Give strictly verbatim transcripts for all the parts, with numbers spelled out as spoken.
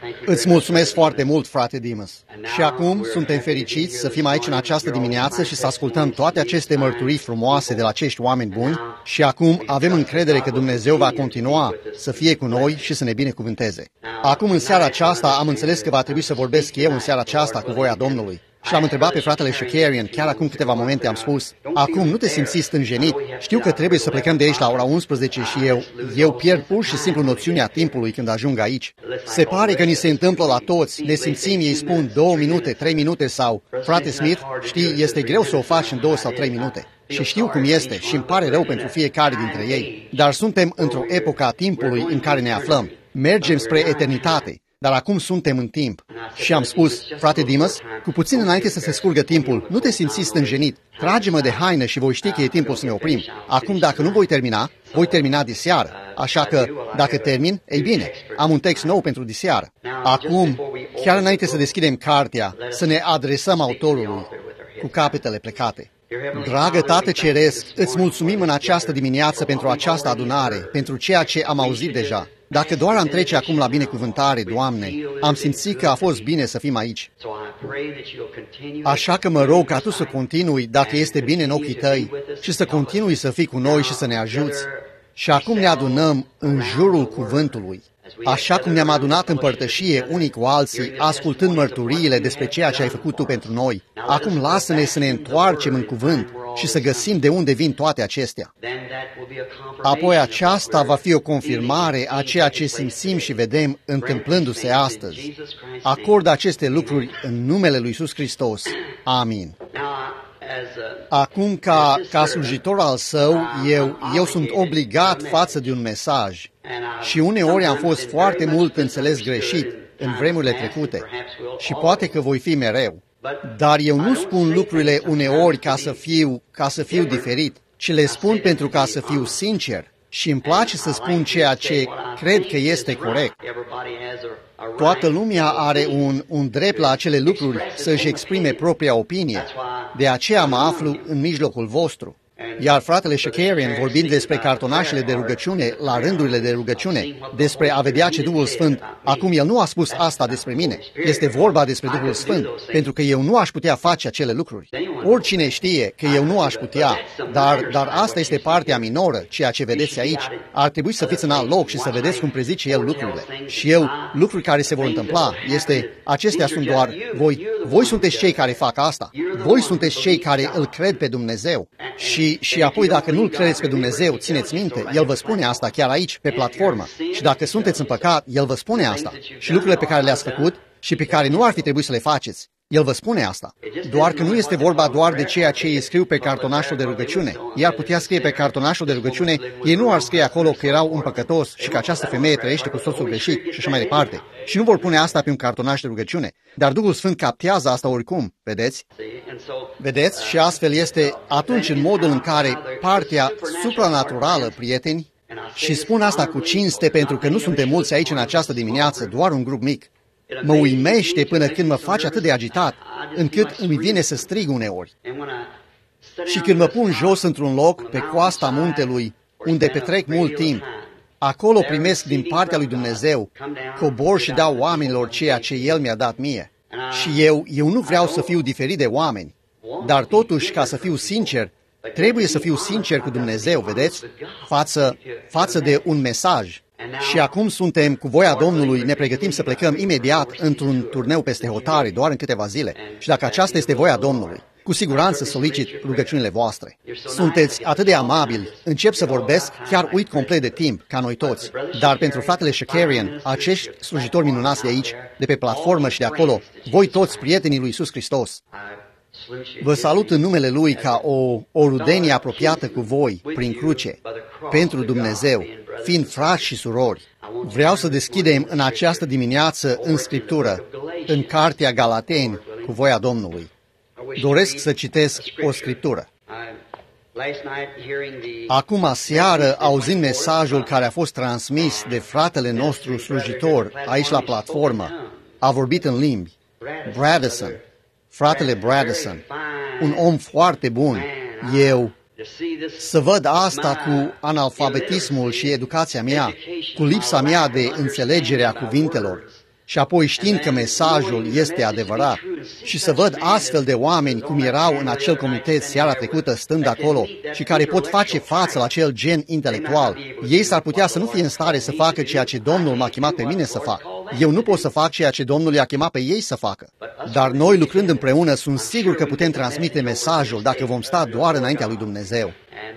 Îți mulțumesc foarte mult, frate Dimas. Și acum suntem fericiți să fim aici în această dimineață și să ascultăm toate aceste mărturii frumoase de la acești oameni buni și acum avem încredere că Dumnezeu va continua să fie cu noi și să ne binecuvânteze. Acum, în seara aceasta, am înțeles că va trebui să vorbesc eu în seara aceasta cu voia Domnului. Și l-am întrebat pe fratele Shakarian, chiar acum câteva momente am spus, acum nu te simți stânjenit, știu că trebuie să plecăm de aici la ora unsprezece și eu, eu pierd pur și simplu noțiunea timpului când ajung aici. Se pare că ni se întâmplă la toți, ne simțim, ei spun două minute, trei minute sau, frate Smith, știi, este greu să o faci în două sau trei minute. Și știu cum este și îmi pare rău pentru fiecare dintre ei, dar suntem într-o epocă a timpului în care ne aflăm. Mergem spre eternitate. Dar acum suntem în timp. Și am spus, frate Dimas, cu puțin înainte să se scurgă timpul, nu te simți stânjenit. Trage-mă de haină și voi ști că e timpul să ne oprim. Acum, dacă nu voi termina, voi termina diseară. Așa că, dacă termin, ei bine, am un text nou pentru diseară. Acum, chiar înainte să deschidem cartea, să ne adresăm autorului cu capetele plecate. Dragă Tată Ceresc, îți mulțumim în această dimineață pentru această adunare, pentru ceea ce am auzit deja. Dacă doar am trece acum la binecuvântare, Doamne, am simțit că a fost bine să fim aici. Așa că mă rog ca Tu să continui, dacă este bine în ochii Tăi, și să continui să fii cu noi și să ne ajuți. Și acum ne adunăm în jurul cuvântului. Așa cum ne-am adunat în părtășie unii cu alții, ascultând mărturiile despre ceea ce ai făcut Tu pentru noi. Acum lasă-ne să ne întoarcem în cuvânt și să găsim de unde vin toate acestea. Apoi aceasta va fi o confirmare a ceea ce simțim și vedem întâmplându-se astăzi. Acordă aceste lucruri în numele lui Iisus Hristos. Amin. Acum, ca, ca slujitor al Său, eu, eu sunt obligat față de un mesaj. Și uneori am fost foarte mult înțeles greșit în vremurile trecute. Și poate că voi fi mereu. Dar eu nu spun lucrurile uneori ca să fiu, ca să fiu diferit, ci le spun pentru ca să fiu sincer. Și îmi place să spun ceea ce cred că este corect. Toată lumea are un, un drept la acele lucruri să-și exprime propria opinie. De aceea mă aflu în mijlocul vostru. Iar fratele Shakarian, vorbind despre cartonașele de rugăciune, la rândurile de rugăciune, despre a vedea ce Duhul Sfânt, acum el nu a spus asta despre mine. Este vorba despre Duhul Sfânt, pentru că eu nu aș putea face acele lucruri. Oricine știe că eu nu aș putea, dar, dar asta este partea minoră, ceea ce vedeți aici. Ar trebui să fiți în alt loc și să vedeți cum prezice el lucrurile. Și eu, lucruri care se vor întâmpla, este, acestea sunt doar voi. Voi sunteți cei care fac asta. Voi sunteți cei care îl cred pe Dumnezeu. Și, și apoi, dacă nu-L credeți pe Dumnezeu, țineți minte, El vă spune asta chiar aici, pe platformă. Și dacă sunteți în păcat, El vă spune asta. Și lucrurile pe care le-ați făcut și pe care nu ar fi trebuit să le faceți, El vă spune asta. Doar că nu este vorba doar de ceea ce ei scriu pe cartonașul de rugăciune. Ei ar putea scrie pe cartonașul de rugăciune, ei nu ar scrie acolo că erau un păcătos și că această femeie trăiește cu soțul greșit și așa mai departe. Și nu vor pune asta pe un cartonaș de rugăciune. Dar Duhul Sfânt captează asta oricum, vedeți? Vedeți? Și astfel este atunci în modul în care partea supranaturală, prieteni, și spun asta cu cinste pentru că nu suntem mulți aici în această dimineață, doar un grup mic. Mă uimește până când mă face atât de agitat, încât îmi vine să strig uneori. Și când mă pun jos într-un loc, pe coasta muntelui, unde petrec mult timp, acolo primesc din partea lui Dumnezeu, cobor și dau oamenilor ceea ce El mi-a dat mie. Și eu, eu nu vreau să fiu diferit de oameni, dar totuși, ca să fiu sincer, trebuie să fiu sincer cu Dumnezeu, vedeți, față, față de un mesaj. Și acum suntem cu voia Domnului, ne pregătim să plecăm imediat într-un turneu peste hotare, doar în câteva zile. Și dacă aceasta este voia Domnului, cu siguranță solicit rugăciunile voastre. Sunteți atât de amabili, încep să vorbesc, chiar uit complet de timp, ca noi toți. Dar pentru fratele Shakarian, acești slujitori minunați de aici, de pe platformă și de acolo, voi toți prietenii lui Iisus Hristos, vă salut în numele Lui ca o, o rudenie apropiată cu voi, prin cruce, pentru Dumnezeu, fiind frați și surori. Vreau să deschidem în această dimineață în Scriptură, în Cartea Galateni, cu voia Domnului. Doresc să citesc o Scriptură. Acum aseară, auzind mesajul care a fost transmis de fratele nostru slujitor aici la platformă, a vorbit în limbi, Bradison, fratele Bradison, un om foarte bun. Eu, să văd asta cu analfabetismul și educația mea, cu lipsa mea de înțelegere a cuvintelor, și apoi știind că mesajul este adevărat și să văd astfel de oameni cum erau în acel comitet seara trecută stând acolo și care pot face față la acel gen intelectual, ei s-ar putea să nu fie în stare să facă ceea ce Domnul m-a chemat pe mine să fac. Eu nu pot să fac ceea ce Domnul i-a chemat pe ei să facă. Dar noi, lucrând împreună, sunt sigur că putem transmite mesajul dacă vom sta doar înaintea lui Dumnezeu.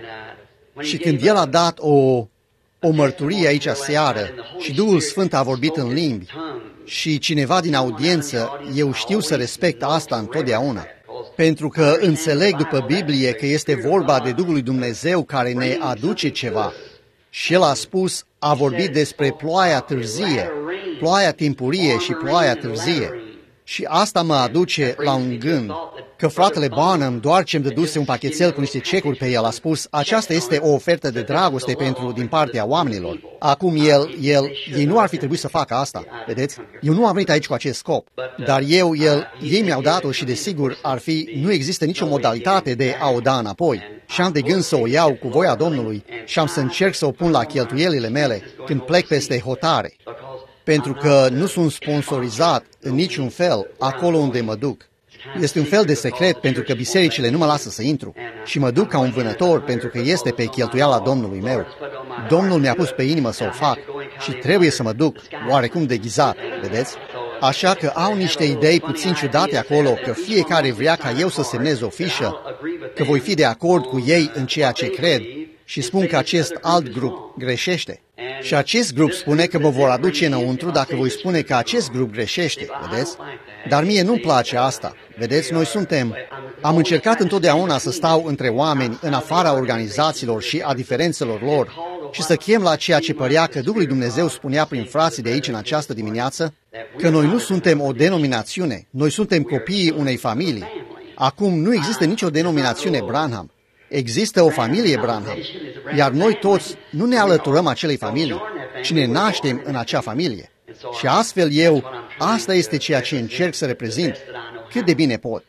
Și când El a dat o, o mărturie aici seară și Duhul Sfânt a vorbit în limbi și cineva din audiență, eu știu să respect asta întotdeauna. Pentru că înțeleg după Biblie că este vorba de Duhul lui Dumnezeu care ne aduce ceva. Și El a spus, a vorbit despre ploaia târzie, ploaia timpurie și ploaia târzie. Și asta mă aduce la un gând, că fratele Bonham, doar ce-mi dăduse un pachetel cu niște cecuri pe el, a spus, aceasta este o ofertă de dragoste pentru din partea oamenilor. Acum el, el, ei nu ar fi trebuit să facă asta, vedeți? Eu nu am venit aici cu acest scop, dar eu, el, ei mi-au dat-o și desigur ar fi, nu există nicio modalitate de a o da înapoi. Și am de gând să o iau cu voia Domnului și am să încerc să o pun la cheltuielile mele când plec peste hotare. Pentru că nu sunt sponsorizat în niciun fel acolo unde mă duc. Este un fel de secret pentru că bisericile nu mă lasă să intru și mă duc ca un vânător pentru că este pe cheltuiala Domnului meu. Domnul mi-a pus pe inimă să o fac și trebuie să mă duc oarecum deghizat, vedeți? Așa că au niște idei puțin ciudate acolo, că fiecare vrea ca eu să semnez o fișă, că voi fi de acord cu ei în ceea ce cred și spun că acest alt grup greșește. Și acest grup spune că mă vor aduce înăuntru dacă voi spune că acest grup greșește, vedeți? Dar mie nu-mi place asta, vedeți? Noi suntem... Am încercat întotdeauna să stau între oameni în afara organizațiilor și a diferențelor lor și să chem la ceea ce părea că Duhul lui Dumnezeu spunea prin frații de aici în această dimineață, că noi nu suntem o denominațiune, noi suntem copiii unei familii. Acum nu există nicio denominațiune Branham. Există o familie Branham, iar noi toți nu ne alăturăm acelei familii, ci ne naștem în acea familie. Și astfel eu, asta este ceea ce încerc să reprezint, cât de bine pot.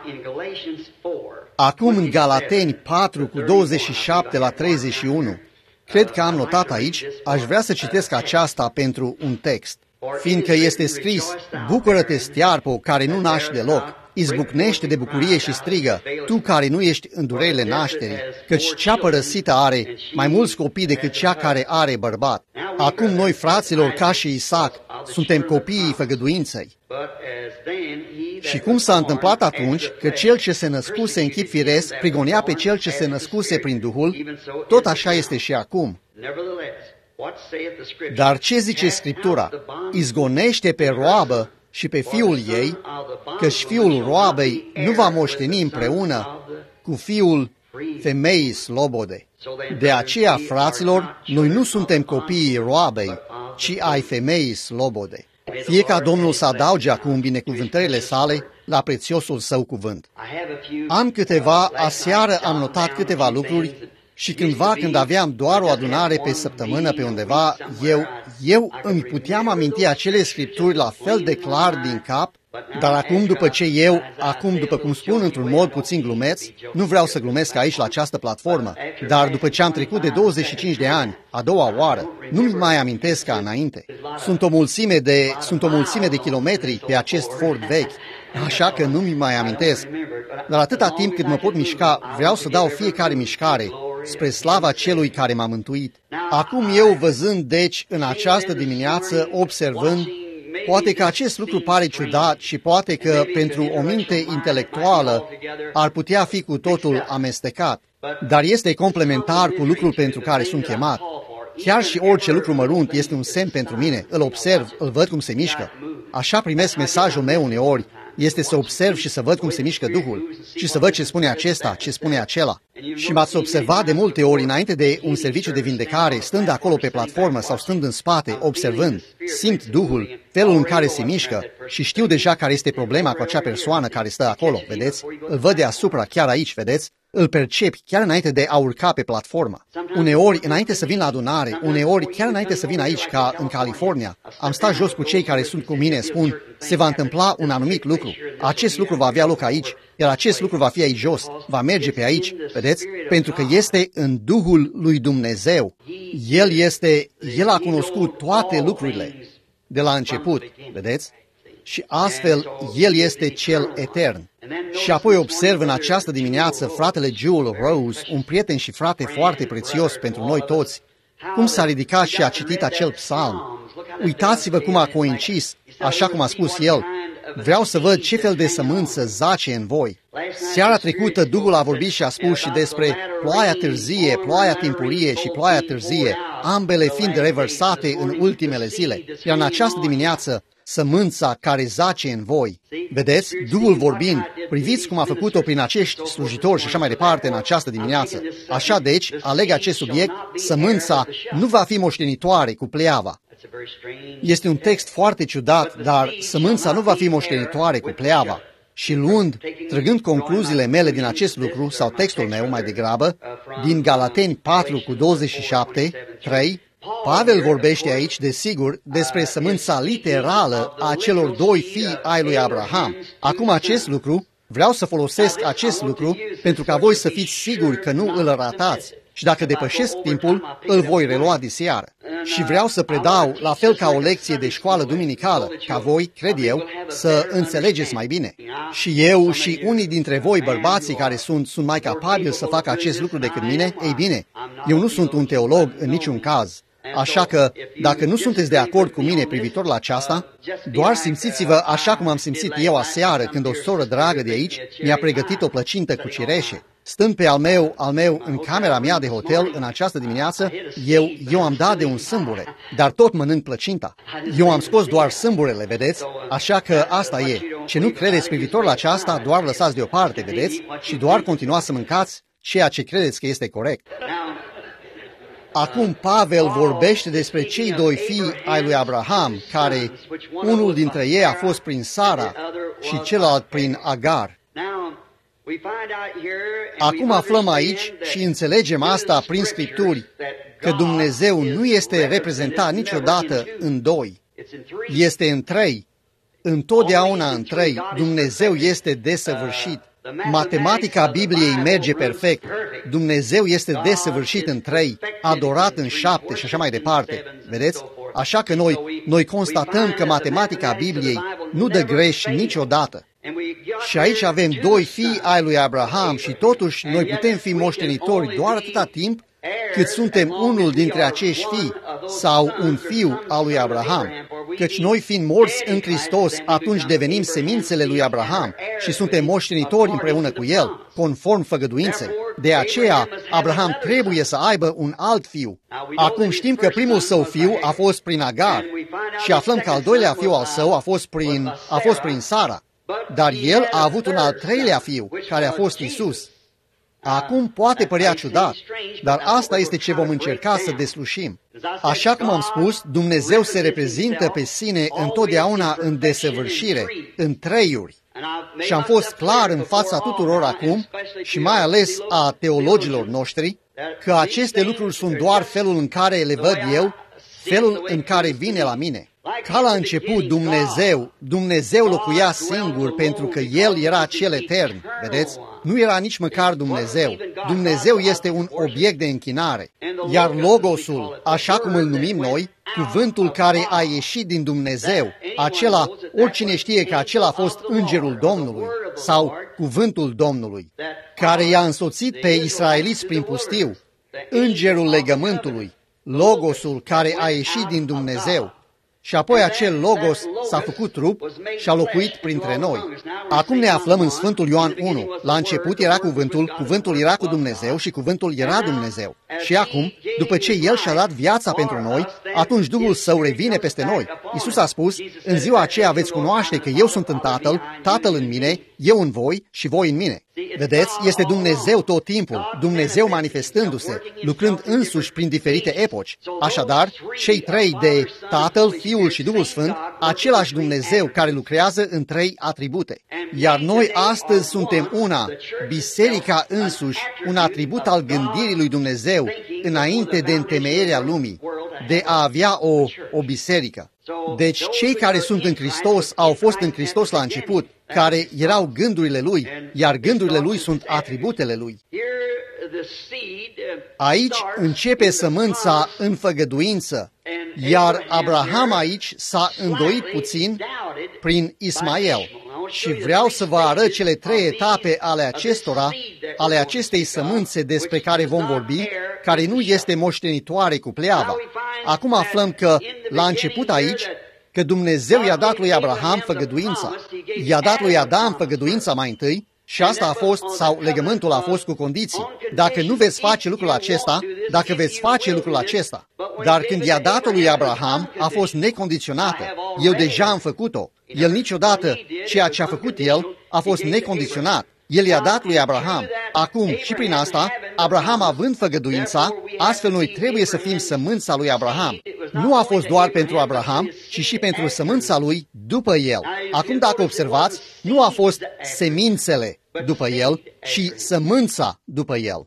Acum în Galateni patru cu douăzeci și șapte la treizeci și unu, cred că am notat aici, aș vrea să citesc aceasta pentru un text, fiindcă este scris, bucură-te, stearpo, care nu naști deloc, izbucnește de bucurie și strigă, tu care nu ești în durerile nașterii, căci cea părăsită are mai mulți copii decât cea care are bărbat. Acum noi, fraților, ca și Isaac, suntem copiii făgăduinței. Și cum s-a întâmplat atunci că cel ce se născuse în chip firesc prigonea pe cel ce se născuse prin Duhul, tot așa este și acum. Dar ce zice Scriptura? Izgonește pe roabă și pe fiul ei, căci fiul roabei nu va moșteni împreună cu fiul femeii slobode. De aceea, fraților, noi nu suntem copiii roabei, ci ai femeii slobode. Fie ca Domnul să adauge acum binecuvântările sale la prețiosul său cuvânt. Am câteva, aseară am notat câteva lucruri și cândva când aveam doar o adunare pe săptămână pe undeva, eu, eu îmi puteam aminti acele scripturi la fel de clar din cap, dar acum după ce eu, acum după cum spun într-un mod puțin glumeț, nu vreau să glumesc aici la această platformă, dar după ce am trecut de douăzeci și cinci de ani, a doua oară, nu-mi mai amintesc ca înainte. Sunt o mulțime de, sunt o mulțime de kilometri pe acest Ford vechi, așa că nu-mi mai amintesc. Dar atâta timp cât mă pot mișca, vreau să dau fiecare mișcare spre slava celui care m-a mântuit. Acum eu văzând, deci, în această dimineață, observând, poate că acest lucru pare ciudat și poate că pentru o minte intelectuală ar putea fi cu totul amestecat, dar este complementar cu lucrul pentru care sunt chemat. Chiar și orice lucru mărunt este un semn pentru mine, îl observ, îl văd cum se mișcă. Așa primesc mesajul meu uneori, este să observ și să văd cum se mișcă Duhul și să văd ce spune acesta, ce spune acela. Și m-ați observat de multe ori înainte de un serviciu de vindecare, stând acolo pe platformă sau stând în spate, observând, simt Duhul, felul în care se mișcă și știu deja care este problema cu acea persoană care stă acolo, vedeți? Îl văd deasupra, chiar aici, vedeți? Îl percepi chiar înainte de a urca pe platformă. Uneori, înainte să vin la adunare, uneori, chiar înainte să vin aici, ca în California, am stat jos cu cei care sunt cu mine, spun, se va întâmpla un anumit lucru. Acest lucru va avea loc aici, iar acest lucru va fi aici jos, va merge pe aici, vedeți? Pentru că este în Duhul lui Dumnezeu. El este, El a cunoscut toate lucrurile. de la început, vedeți? Și astfel, El este cel etern. Și apoi observ în această dimineață fratele Jewel Rose, un prieten și frate foarte prețios pentru noi toți, cum s-a ridicat și a citit acel psalm. Uitați-vă cum a coincis, așa cum a spus el. Vreau să văd ce fel de sămânță zace în voi. Seara trecută, Duhul a vorbit și a spus și despre ploaia târzie, ploaia timpurie și ploaia târzie, ambele fiind revărsate în ultimele zile. Iar în această dimineață, sămânța care zace în voi. Vedeți, Duhul vorbind, priviți cum a făcut-o prin acești slujitori și așa mai departe în această dimineață. Așa deci, aleg acest subiect, sămânța nu va fi moștenitoare cu pleava. Este un text foarte ciudat, dar sămânța nu va fi moștenitoare cu pleava. Și luând, trăgând concluziile mele din acest lucru, sau textul meu mai degrabă, din Galateni patru cu douăzeci și șapte, trei, Pavel vorbește aici, desigur, despre sămânța literală a celor doi fii ai lui Abraham. Acum acest lucru, vreau să folosesc acest lucru pentru ca voi să fiți siguri că nu îl ratați. Și dacă depășesc timpul, îl voi relua diseară. Și vreau să predau, la fel ca o lecție de școală duminicală, ca voi, cred eu, să înțelegeți mai bine. Și eu și unii dintre voi, bărbații care sunt, sunt mai capabili să facă acest lucru decât mine, ei bine, eu nu sunt un teolog în niciun caz. Așa că, dacă nu sunteți de acord cu mine privitor la aceasta, doar simțiți-vă așa cum am simțit eu aseară, când o soră dragă de aici mi-a pregătit o plăcintă cu cireșe. Stând pe al meu, al meu în camera mea de hotel în această dimineață, eu, eu am dat de un sâmbure, dar tot mănânc plăcinta. Eu am scos doar sâmburele, vedeți? Așa că asta e. Ce nu credeți privitor la aceasta, doar lăsați deoparte, vedeți? Și doar continuați să mâncați ceea ce credeți că este corect. Acum Pavel vorbește despre cei doi fii ai lui Abraham, care unul dintre ei a fost prin Sara și celălalt prin Agar. Acum aflăm aici și înțelegem asta prin Scripturi, că Dumnezeu nu este reprezentat niciodată în doi, este în trei. Întotdeauna în trei, Dumnezeu este desăvârșit. Matematica Bibliei merge perfect. Dumnezeu este desăvârșit în trei, adorat în șapte și așa mai departe. Vedeți? Așa că noi, noi constatăm că matematica Bibliei nu dă greș niciodată. Și aici avem doi fii ai lui Abraham și totuși noi putem fi moștenitori doar atâta timp cât suntem unul dintre acești fii sau un fiu al lui Abraham. Căci noi fiind morți în Hristos, atunci devenim semințele lui Abraham și suntem moștenitori împreună cu el, conform făgăduinței. De aceea, Abraham trebuie să aibă un alt fiu. Acum știm că primul său fiu a fost prin Agar și aflăm că al doilea fiu al său a fost prin, a fost prin Sara. Dar el a avut un al treilea fiu, care a fost Isus. Acum poate părea ciudat, dar asta este ce vom încerca să deslușim. Așa cum am spus, Dumnezeu se reprezintă pe sine întotdeauna în desăvârșire, în treiuri. Și am fost clar în fața tuturor acum, și mai ales a teologilor noștri, că aceste lucruri sunt doar felul în care le văd eu, felul în care vine la mine. Ca la început Dumnezeu, Dumnezeu locuia singur pentru că El era cel etern, vedeți? Nu era nici măcar Dumnezeu. Dumnezeu este un obiect de închinare. Iar Logosul, așa cum îl numim noi, cuvântul care a ieșit din Dumnezeu, acela, oricine știe că acela a fost îngerul Domnului sau cuvântul Domnului, care i-a însoțit pe israeliți prin pustiu, îngerul legământului, Logosul care a ieșit din Dumnezeu. Și apoi acel Logos s-a făcut trup și a locuit printre noi. Acum ne aflăm în Sfântul Ioan unu. La început era cuvântul, cuvântul era cu Dumnezeu și cuvântul era Dumnezeu. Și acum, după ce El și-a dat viața pentru noi, atunci Duhul Său revine peste noi. Iisus a spus, în ziua aceea veți cunoaște că eu sunt în Tatăl, Tatăl în mine, eu în voi și voi în mine. Vedeți, este Dumnezeu tot timpul, Dumnezeu manifestându-se, lucrând însuși prin diferite epoci. Așadar, cei trei de Tatăl, Fiul și Duhul Sfânt, același Dumnezeu care lucrează în trei atribute. Iar noi astăzi suntem una, biserica însuși, un atribut al gândirii lui Dumnezeu, înainte de întemeierea lumii, de a avea o, o biserică. Deci cei care sunt în Hristos au fost în Hristos la început, care erau gândurile Lui, iar gândurile Lui sunt atributele Lui. Aici începe sămânța în făgăduință, Iar Abraham aici s-a îndoit puțin prin Ismael. Și vreau să vă arăt cele trei etape ale acestora, ale acestei sămânțe despre care vom vorbi, care nu este moștenitoare cu pleava. Acum aflăm că, la început aici, că Dumnezeu i-a dat lui Abraham făgăduința. I-a dat lui Adam făgăduința mai întâi și asta a fost, sau legământul a fost cu condiții. Dacă nu veți face lucrul acesta, dacă veți face lucrul acesta. Dar când i-a dat lui Abraham, a fost necondiționată. Eu deja am făcut-o. El niciodată, ceea ce a făcut el, a fost necondiționat. El i-a dat lui Abraham. Acum, și prin asta, Abraham având făgăduința, astfel noi trebuie să fim sămânța lui Abraham. Nu a fost doar pentru Abraham, ci și pentru sămânța lui după el. Acum, dacă observați, nu a fost semințele după el, ci sămânța după el.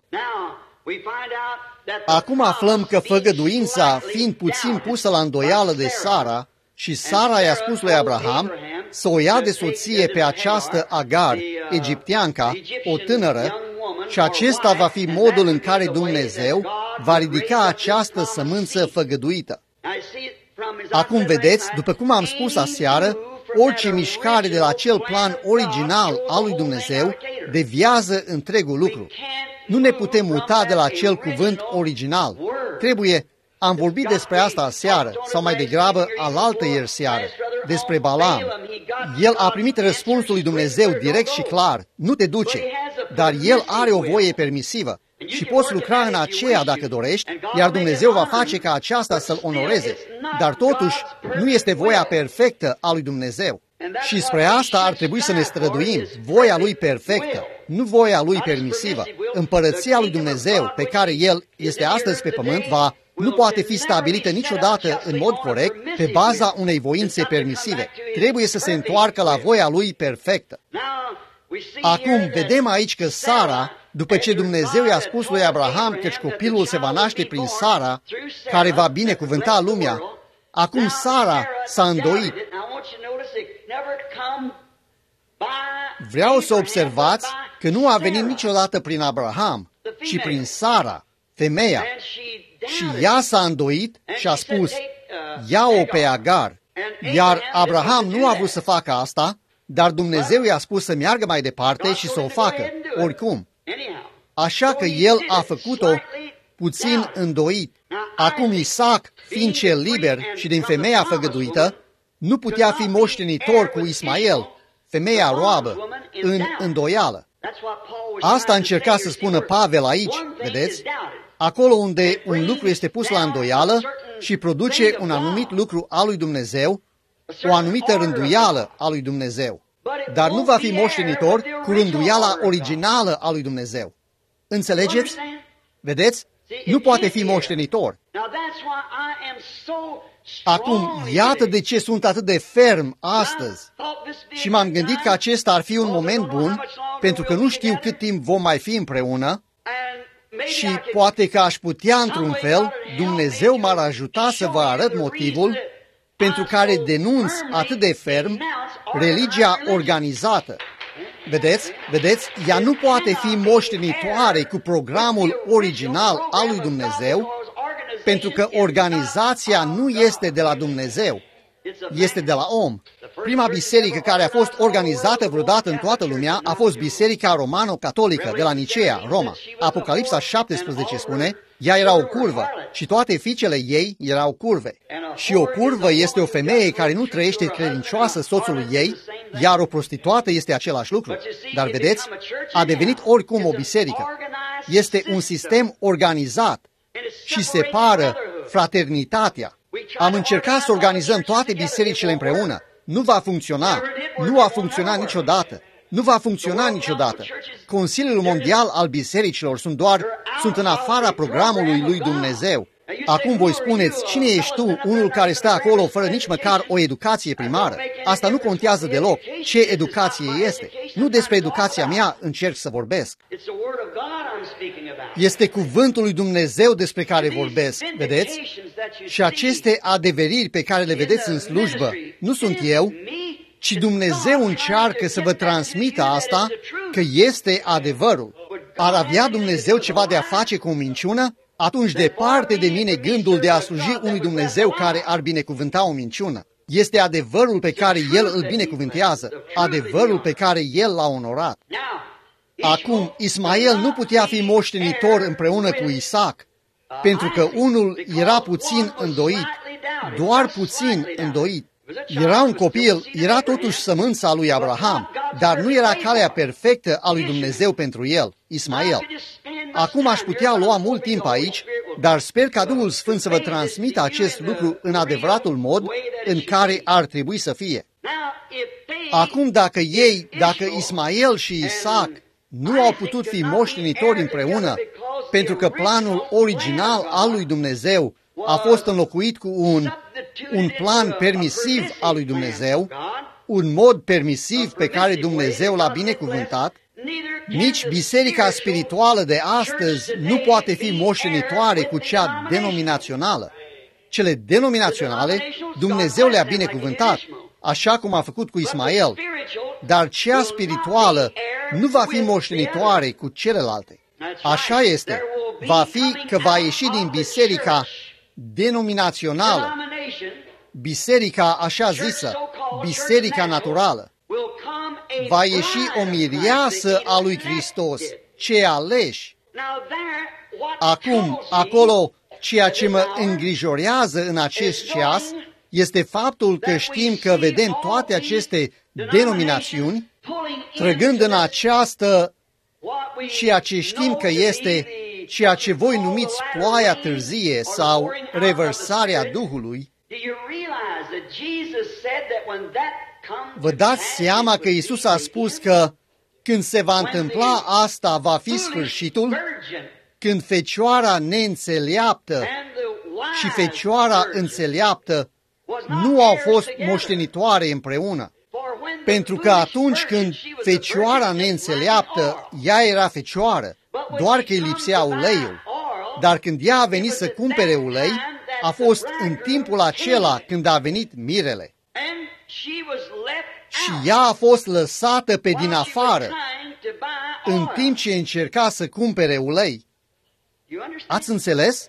Acum aflăm că făgăduința, fiind puțin pusă la îndoială de Sara, și Sara i-a spus lui Abraham să o ia de soție pe această Agar, egipteanca, o tânără, și acesta va fi modul în care Dumnezeu va ridica această sămânță făgăduită. Acum vedeți, după cum am spus aseară, orice mișcare de la acel plan original al lui Dumnezeu deviază întregul lucru. Nu ne putem muta de la acel cuvânt original. Trebuie, am vorbit despre asta aseară, sau mai degrabă alaltă ieri seară, despre Balaam. El a primit răspunsul lui Dumnezeu direct și clar, nu te duce, dar el are o voie permisivă și poți lucra în aceea dacă dorești, iar Dumnezeu va face ca aceasta să-L onoreze. Dar totuși, nu este voia perfectă a lui Dumnezeu. Și spre asta ar trebui să ne străduim, voia Lui perfectă, nu voia Lui permisivă. Împărăția lui Dumnezeu, pe care El este astăzi pe pământ, va nu poate fi stabilită niciodată în mod corect pe baza unei voințe permisive. Trebuie să se întoarcă la voia Lui perfectă. Acum, vedem aici că Sara, după ce Dumnezeu i-a spus lui Abraham căci copilul se va naște prin Sara, care va binecuvânta lumea, acum Sara s-a îndoit. Vreau să observați că nu a venit niciodată prin Abraham, ci prin Sara, femeia. Și ea s-a îndoit și a spus, ia-o pe Agar. Iar Abraham nu a vrut să facă asta, dar Dumnezeu i-a spus să meargă mai departe și să o facă, oricum. Așa că el a făcut-o puțin îndoit. Acum Isaac, fiind cel liber și din femeia făgăduită, nu putea fi moștenitor cu Ismael, femeia roabă, în îndoială. Asta încerca să spună Pavel aici, vedeți? Acolo unde un lucru este pus la îndoială și produce un anumit lucru al lui Dumnezeu, o anumită rânduială a lui Dumnezeu. Dar nu va fi moștenitor cu rânduiala originală a lui Dumnezeu. Înțelegeți? Vedeți? Nu poate fi moștenitor. Acum, iată de ce sunt atât de ferm astăzi. Și m-am gândit că acesta ar fi un moment bun, pentru că nu știu cât timp vom mai fi împreună, și poate că aș putea, într-un fel, Dumnezeu m-ar ajuta să vă arăt motivul pentru care denunț atât de ferm religia organizată. Vedeți? Vedeți? Ea nu poate fi moștenitoare cu programul original al lui Dumnezeu, pentru că organizația nu este de la Dumnezeu, este de la om. Prima biserică care a fost organizată vreodată în toată lumea a fost Biserica Romano-Catolică de la Nicea, Roma. Apocalipsa șaptesprezece spune, ea era o curvă și toate fiicele ei erau curve. Și o curvă este o femeie care nu trăiește credincioasă soțului ei, iar o prostituată este același lucru. Dar vedeți, a devenit oricum o biserică. Este un sistem organizat și separă fraternitatea. Am încercat să organizăm toate bisericile împreună. Nu va funcționa. Nu a funcționat niciodată. Nu va funcționa niciodată. Consiliul Mondial al Bisericilor sunt doar, sunt în afara programului lui Dumnezeu. Acum voi spuneți, cine ești tu, unul care stă acolo fără nici măcar o educație primară? Asta nu contează deloc. Ce educație este? Nu despre educația mea încerc să vorbesc. Este cuvântul lui Dumnezeu despre care vorbesc, vedeți? Și aceste adeveriri pe care le vedeți în slujbă, nu sunt eu, ci Dumnezeu încearcă să vă transmită asta, că este adevărul. Ar avea Dumnezeu ceva de a face cu o minciună? atunci departe de mine gândul de a sluji unui Dumnezeu care ar binecuvânta o minciună. Este adevărul pe care El îl binecuvântează, adevărul pe care El l-a onorat. Acum, Ismael nu putea fi moștenitor împreună cu Isaac, pentru că unul era puțin îndoit, doar puțin îndoit. Era un copil, era totuși sămânța lui Abraham, dar nu era calea perfectă a lui Dumnezeu pentru el, Ismael. Acum aș putea lua mult timp aici, dar sper ca Duhul Sfânt să vă transmită acest lucru în adevăratul mod în care ar trebui să fie. Acum, dacă ei, dacă Ismael și Isaac nu au putut fi moștenitori împreună, pentru că planul original al lui Dumnezeu a fost înlocuit cu un, un plan permisiv al lui Dumnezeu, un mod permisiv pe care Dumnezeu l-a binecuvântat, nici biserica spirituală de astăzi nu poate fi moștenitoare cu cea denominațională. Cele denominaționale, Dumnezeu le-a binecuvântat, așa cum a făcut cu Ismael, dar cea spirituală nu va fi moștenitoare cu celelalte. Așa este. Va fi că va ieși din biserica denominațională, biserica așa zisă, biserica naturală. Va ieși o mireasă a lui Hristos, cei aleși. Acum, acolo, ceea ce mă îngrijorează în acest ceas este faptul că știm că vedem toate aceste denominațiuni trăgând în această, ceea ce știm că este ceea ce voi numiți ploaia târzie sau revărsarea Duhului. Vă dați seama că Iisus a spus că când se va întâmpla asta va fi sfârșitul, când fecioara neînțeleaptă și fecioara înțeleaptă nu au fost moștenitoare împreună. Pentru că atunci când fecioara neînțeleaptă, ea era fecioară, doar că îi lipsea uleiul. Dar când ea a venit să cumpere ulei, a fost în timpul acela când a venit mirele. Și ea a fost lăsată pe din afară, în timp ce încerca să cumpere ulei. Ați înțeles?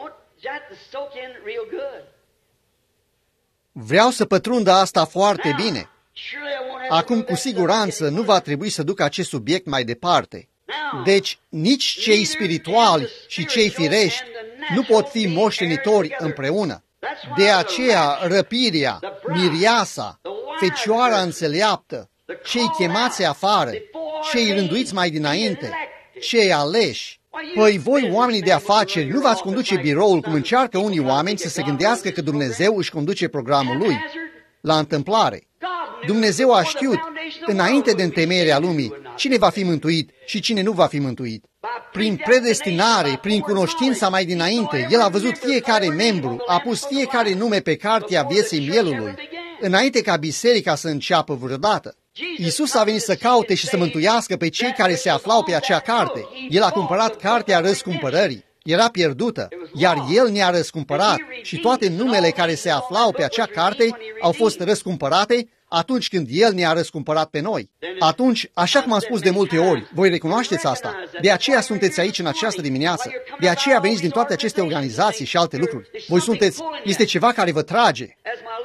Vreau să pătrundă asta foarte bine. Acum, cu siguranță, nu va trebui să duc acest subiect mai departe. Deci, nici cei spirituali și cei firești nu pot fi moștenitori împreună. De aceea, răpirea, miriasa, fecioara înțeleaptă, cei chemați afară, cei rânduiți mai dinainte, cei aleși. Păi voi, oamenii de afaceri, nu v-ați conduce biroul cum încearcă unii oameni să se gândească că Dumnezeu își conduce programul lui. La întâmplare, Dumnezeu a știut, înainte de întemeierea lumii, cine va fi mântuit și cine nu va fi mântuit. Prin predestinare, prin cunoștința mai dinainte, El a văzut fiecare membru, a pus fiecare nume pe cartea vieții mielului, înainte ca biserica să înceapă vreodată. Iisus a venit să caute și să mântuiască pe cei care se aflau pe acea carte. El a cumpărat cartea răscumpărării. Era pierdută, iar El ne-a răscumpărat și toate numele care se aflau pe acea carte au fost răscumpărate atunci când El ne-a răscumpărat pe noi. Atunci, așa cum am spus de multe ori, voi recunoașteți asta. De aceea sunteți aici în această dimineață. De aceea veniți din toate aceste organizații și alte lucruri. Voi sunteți, este ceva care vă trage.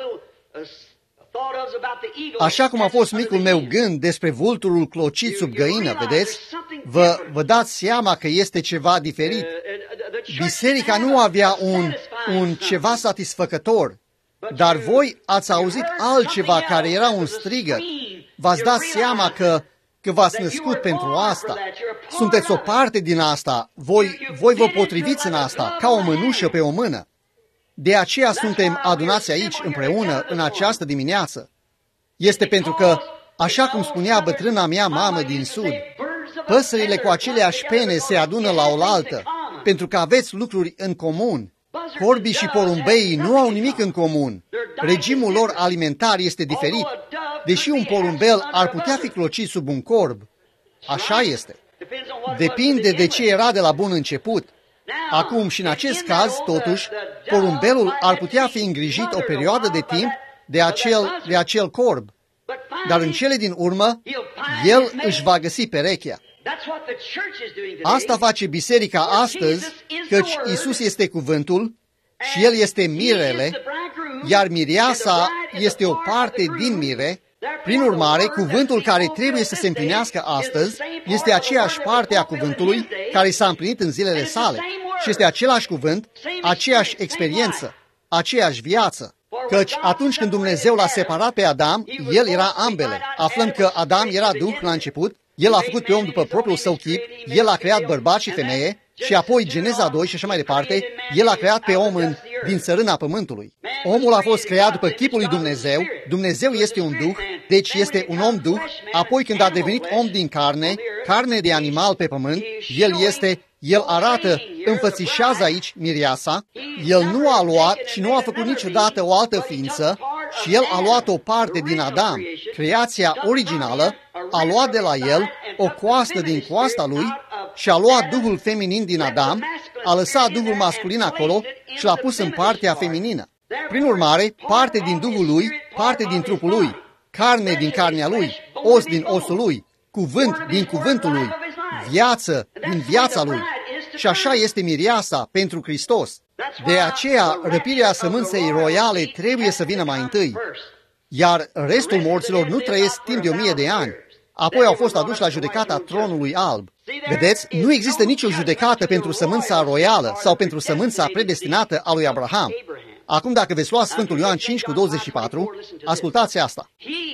Așa cum a fost micul meu gând despre vulturul clocit sub găină, vedeți? Vă, vă dați seama că este ceva diferit. Biserica nu avea un, un ceva satisfăcător, dar voi ați auzit altceva care era un strigăt. V-ați dat seama că, că v-ați născut pentru asta. Sunteți o parte din asta. Voi, voi vă potriviți în asta, ca o mânușă pe o mână. De aceea suntem adunați aici împreună în această dimineață. Este pentru că, așa cum spunea bătrâna mea mamă din Sud, păsările cu aceleași pene se adună la oaltă, pentru că aveți lucruri în comun. Corbii și porumbeii nu au nimic în comun. Regimul lor alimentar este diferit. Deși un porumbel ar putea fi clocit sub un corb, așa este. Depinde de ce era de la bun început. Acum, și în acest caz, totuși, porumbelul ar putea fi îngrijit o perioadă de timp de acel, de acel corb. Dar în cele din urmă, el își va găsi perechea. Asta face biserica astăzi, căci Isus este cuvântul și El este mirele, iar mireasa este o parte din mire. Prin urmare, cuvântul care trebuie să se împlinească astăzi este aceeași parte a cuvântului care s-a împlinit în zilele sale și este același cuvânt, aceeași experiență, aceeași viață. Căci atunci când Dumnezeu l-a separat pe Adam, el era ambele. Aflăm că Adam era duh la început, el a făcut pe om după propriul său chip, el a creat bărbat și femeie, și apoi Geneza doi și așa mai departe, el a creat pe om în, din țărâna pământului. Omul a fost creat după chipul lui Dumnezeu, Dumnezeu este un duh, deci este un om duh, apoi când a devenit om din carne, carne de animal pe pământ, el este, el arată, înfățișează aici mireasa, el nu a luat și nu a făcut niciodată o altă ființă, și el a luat o parte din Adam, creația originală, a luat de la el o coastă din coasta lui și a luat duhul feminin din Adam, a lăsat duhul masculin acolo și l-a pus în partea feminină. Prin urmare, parte din duhul lui, parte din trupul lui, carne din carnea lui, os din osul lui, cuvânt din cuvântul lui, viață din viața lui. Și așa este mireasa pentru Hristos. De aceea, răpirea sămânței roiale trebuie să vină mai întâi, iar restul morților nu trăiesc timp de o mie de ani. Apoi au fost aduși la judecata tronului alb. Vedeți, nu există nicio judecată pentru sămânța roială sau pentru sămânța predestinată a lui Abraham. Acum, dacă veți lua Sfântul Ioan cinci cu douăzeci și patru, ascultați asta.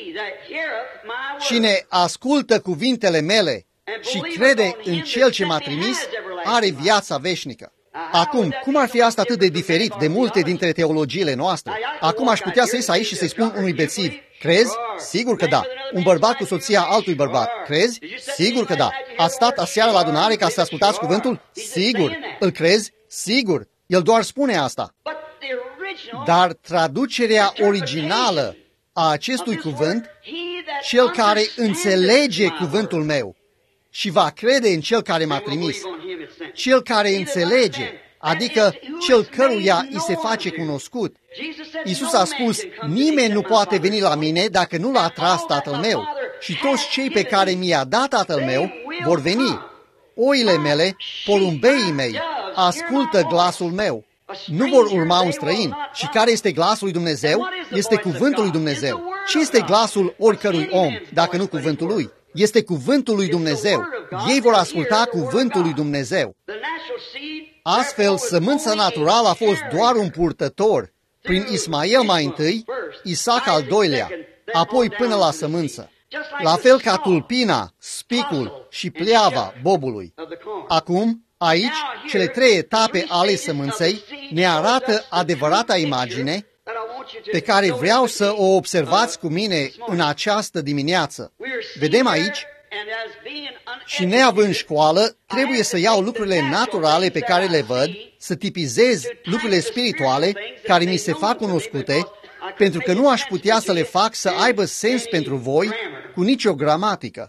Cine ascultă cuvintele mele și crede în Cel ce m-a trimis, are viața veșnică. Acum, cum ar fi asta atât de diferit de multe dintre teologiile noastre? Acum aș putea să ies aici și să-i spun unui bețiv, crezi? Sigur că da. Un bărbat cu soția altui bărbat, crezi? Sigur că da. Ați stat aseară la adunare ca să ascultați cuvântul? Sigur. Îl crezi? Sigur. El doar spune asta. Dar traducerea originală a acestui cuvânt, cel care înțelege cuvântul meu și va crede în Cel care m-a trimis, Cel care înțelege, adică Cel căruia îi se face cunoscut. Iisus a spus, nimeni nu poate veni la mine dacă nu l-a atras Tatăl meu, și toți cei pe care mi-a dat Tatăl meu vor veni. Oile mele, porumbeii mei, ascultă glasul meu. Nu vor urma un străin. Și care este glasul lui Dumnezeu? Este cuvântul lui Dumnezeu. Ce este glasul oricărui om, dacă nu cuvântul lui? Este cuvântul lui Dumnezeu. Ei vor asculta cuvântul lui Dumnezeu. Astfel, sămânța naturală a fost doar un purtător, prin Ismael mai întâi, Isaac al doilea, apoi până la sămânță. La fel ca tulpina, spicul și pleava bobului. Acum, aici, cele trei etape ale sămânței ne arată adevărata imagine pe care vreau să o observați cu mine în această dimineață. Vedem aici, și neavând școală, trebuie să iau lucrurile naturale pe care le văd, să tipizez lucrurile spirituale care mi se fac cunoscute, pentru că nu aș putea să le fac să aibă sens pentru voi cu nicio gramatică.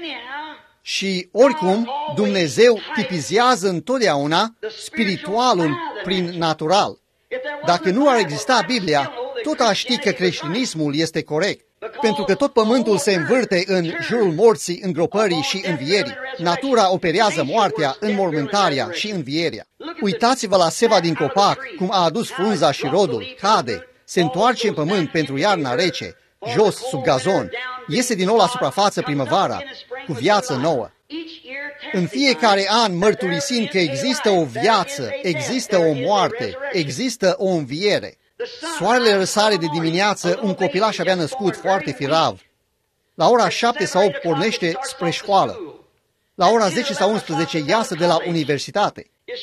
Și oricum, Dumnezeu tipizează întotdeauna spiritualul prin natural. Dacă nu ar exista Biblia, tot aș ști că creștinismul este corect. Pentru că tot pământul se învârte în jurul morții, îngropării și învierii. Natura operează moartea, înmormântarea și învierea. Uitați-vă la seva din copac, cum a adus frunza și rodul, cade, se întoarce în pământ pentru iarna rece, jos, sub gazon, iese din nou la suprafață primăvara, cu viață nouă. În fiecare an mărturisind că există o viață, există o moarte, există o înviere. Soarele răsare de dimineață, un copilaș abia născut, foarte firav. La ora șapte sau opt pornește spre școală. La ora zece sau unsprezece iasă de la universitate.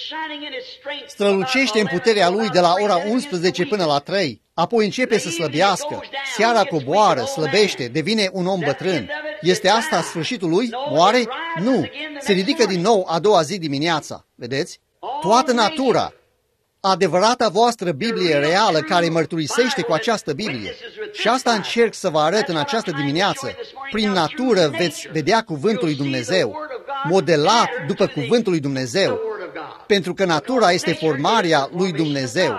Strălucește în puterea lui de la ora unsprezece până la trei, apoi începe să slăbească, seara coboară, slăbește, devine un om bătrân. Este asta sfârșitul lui? Moare? Nu. Se ridică din nou a doua zi dimineața. Vedeți? Toată natura, adevărata voastră Biblie reală care mărturisește cu această Biblie. Și asta încerc să vă arăt în această dimineață. Prin natură veți vedea cuvântul lui Dumnezeu, modelat după cuvântul lui Dumnezeu, pentru că natura este formarea lui Dumnezeu.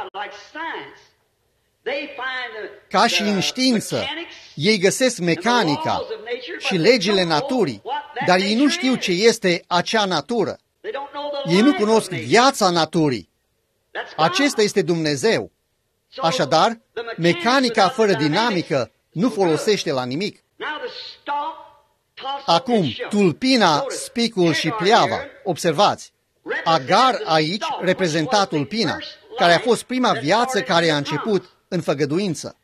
Ca și în știință, ei găsesc mecanica și legile naturii, dar ei nu știu ce este acea natură. Ei nu cunosc viața naturii. Acesta este Dumnezeu. Așadar, mecanica fără dinamică nu folosește la nimic. Acum, tulpina, spicul și pleava. Observați, Agar aici reprezenta tulpina, care a fost prima viață care a început în făgăduință.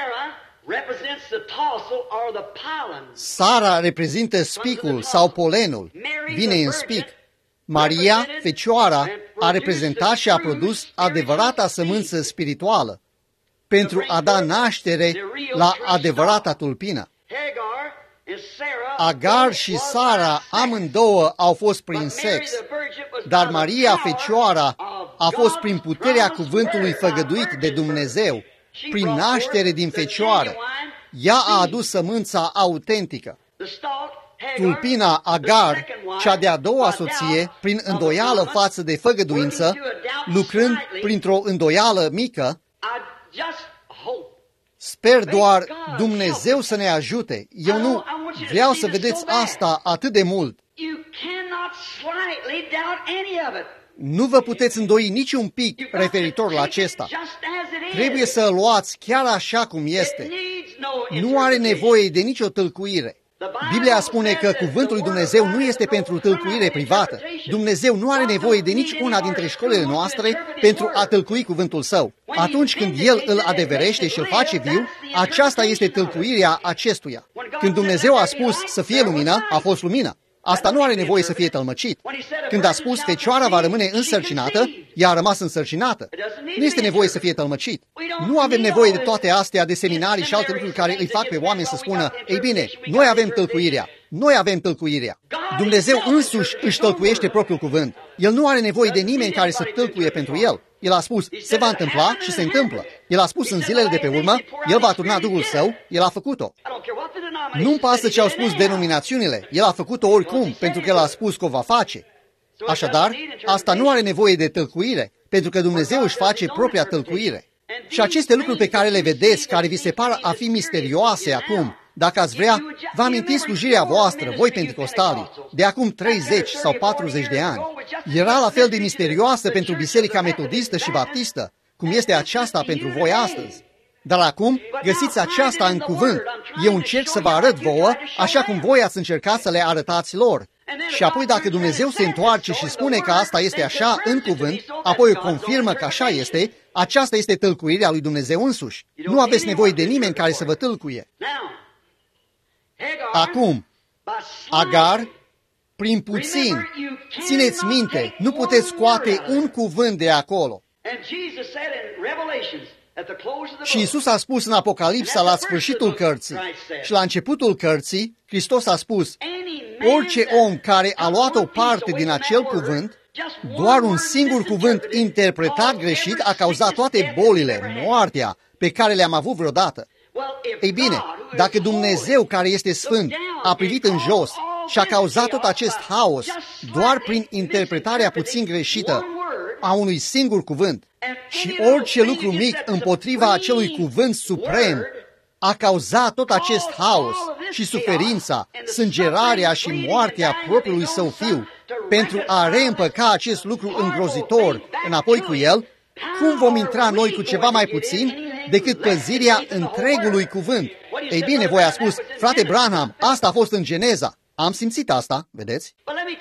Sara reprezintă spicul sau polenul, vine în spic. Maria, fecioara, a reprezentat și a produs adevărata sămânță spirituală pentru a da naștere la adevărata tulpină. Agar și Sara amândouă au fost prin sex, dar Maria, fecioara, a fost prin puterea cuvântului făgăduit de Dumnezeu, prin naștere din fecioară. Ea a adus sămânța autentică. Tulpina, Agar, cea de-a doua soție, prin îndoială față de făgăduință, lucrând printr-o îndoială mică, sper doar Dumnezeu să ne ajute. Eu nu vreau să vedeți asta atât de mult. Nu vă puteți îndoi niciun pic referitor la acesta. Trebuie să îl luați chiar așa cum este. Nu are nevoie de nicio tâlcuire. Biblia spune că cuvântul lui Dumnezeu nu este pentru tâlcuire privată. Dumnezeu nu are nevoie de nici una dintre școlile noastre pentru a tâlcui cuvântul său. Atunci când El îl adeverește și îl face viu, aceasta este tâlcuirea acestuia. Când Dumnezeu a spus să fie lumină, a fost lumină. Asta nu are nevoie să fie tălmăcit. Când a spus fecioara va rămâne însărcinată, ea a rămas însărcinată. Nu este nevoie să fie tălmăcit. Nu avem nevoie de toate astea, de seminarii și alte lucruri care îi fac pe oameni să spună, ei bine, noi avem tălcuirea. Noi avem tălcuirea. Dumnezeu însuși își tălcuiește propriul cuvânt. El nu are nevoie de nimeni care să tălcuie pentru El. El a spus, se va întâmpla și se întâmplă. El a spus în zilele de pe urmă, El va turna Duhul Său, El a făcut-o. Nu-mi pasă ce au spus denominațiunile. El a făcut-o oricum, pentru că El a spus că o va face. Așadar, asta nu are nevoie de tălcuire, pentru că Dumnezeu își face propria tălcuire. Și aceste lucruri pe care le vedeți, care vi se par a fi misterioase acum, dacă ați vrea, vă amintiți slujirea voastră, voi penticostalii, de acum treizeci sau patruzeci de ani. Era la fel de misterioasă pentru Biserica Metodistă și Baptistă, cum este aceasta pentru voi astăzi. Dar acum găsiți aceasta în cuvânt. Eu încerc să vă arăt vouă, așa cum voi ați încercat să le arătați lor. Și apoi dacă Dumnezeu se întoarce și spune că asta este așa în cuvânt, apoi o confirmă că așa este, aceasta este tălcuirea lui Dumnezeu însuși. Nu aveți nevoie de nimeni care să vă tălcuie. Acum, Agar, prin puțin, țineți minte, nu puteți scoate un cuvânt de acolo. Și Iisus a spus în Apocalipsa la sfârșitul cărții și la începutul cărții, Hristos a spus, orice om care a luat o parte din acel cuvânt, doar un singur cuvânt interpretat greșit a cauzat toate bolile, moartea, pe care le-am avut vreodată. Ei bine, dacă Dumnezeu, care este sfânt, a privit în jos și a cauzat tot acest haos doar prin interpretarea puțin greșită a unui singur cuvânt și orice lucru mic împotriva acelui cuvânt suprem a cauzat tot acest haos și suferința, sângerarea și moartea propriului său fiu pentru a reîmpăca acest lucru îngrozitor înapoi cu el, cum vom intra noi cu ceva mai puțin decât păzirea întregului cuvânt? Ei bine, voi a spus, frate Branham, asta a fost în Geneza. Am simțit asta, vedeți?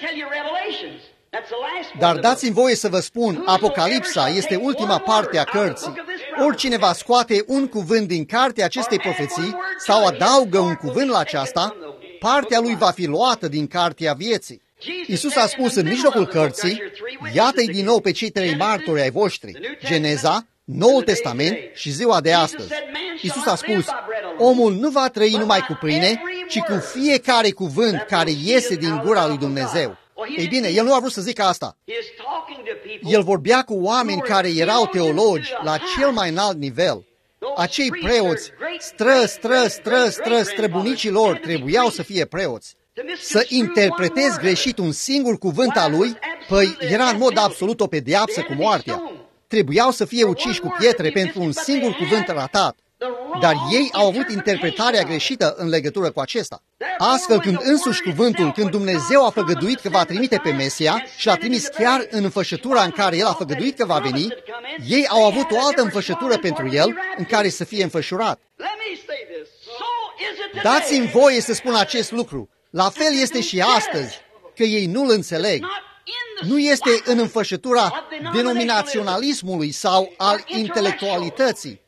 Dar dați-mi voie să vă spun, Apocalipsa este ultima parte a cărții. Oricine va scoate un cuvânt din cartea acestei profeții sau adaugă un cuvânt la aceasta, partea lui va fi luată din cartea vieții. Iisus a spus în mijlocul cărții, iată-i din nou pe cei trei martori ai voștri, Geneza, Noul Testament și ziua de astăzi. Iisus a spus, omul nu va trăi numai cu pâine, ci cu fiecare cuvânt care iese din gura lui Dumnezeu. Ei bine, el nu a vrut să zică asta. El vorbea cu oameni care erau teologi la cel mai înalt nivel. Acei preoți, stră, stră, stră, stră, străbunicii lor trebuiau să fie preoți. Să interpretezi greșit un singur cuvânt al lui, păi era în mod absolut o pedeapsă cu moartea. Trebuiau să fie uciși cu pietre pentru un singur cuvânt ratat. Dar ei au avut interpretarea greșită în legătură cu acesta. Astfel, când însuși cuvântul, când Dumnezeu a făgăduit că va trimite pe Mesia și l-a trimis chiar în înfășătura în care El a făgăduit că va veni, ei au avut o altă înfășătură pentru El în care să fie înfășurat. Dați-mi voie să spun acest lucru. La fel este și astăzi, că ei nu-l înțeleg. Nu este în înfășătura denominaționalismului sau al intelectualității.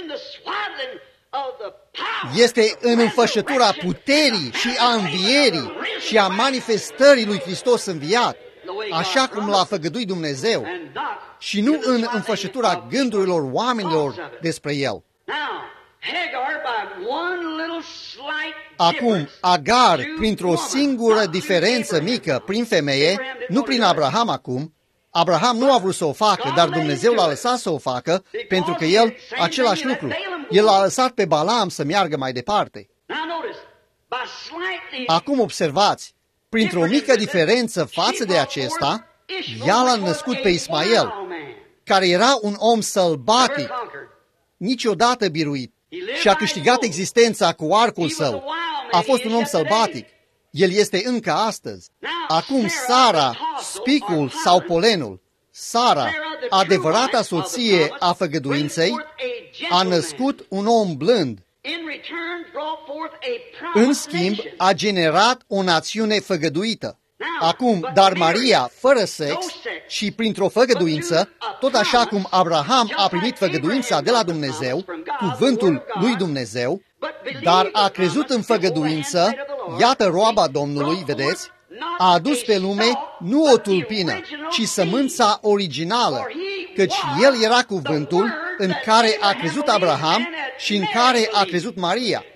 Este în înfășătura puterii și a învierii și a manifestării lui Hristos înviat, așa cum l-a făgăduit Dumnezeu, și nu în înfășătura gândurilor oamenilor despre El. Acum, Agar, printr-o singură diferență mică, prin femeie, nu prin Abraham acum, Abraham nu a vrut să o facă, dar Dumnezeu l-a lăsat să o facă, pentru că el, același lucru, el l-a lăsat pe Balaam să meargă mai departe. Acum observați, printr-o mică diferență față de acesta, ea l-a născut pe Ismael, care era un om sălbatic, niciodată biruit, și a câștigat existența cu arcul său. A fost un om sălbatic. El este încă astăzi. Acum Sara, spicul sau polenul, Sara, adevărata soție a făgăduinței, a născut un om blând. În schimb, a generat o națiune făgăduită. Acum, dar Maria, fără sex și printr-o făgăduință, tot așa cum Abraham a primit făgăduința de la Dumnezeu, cuvântul lui Dumnezeu, dar a crezut în făgăduință, iată roaba Domnului, vedeți, a adus pe lume nu o tulpină, ci sămânța originală, căci el era cuvântul în care a crezut Abraham și în care a crezut Maria.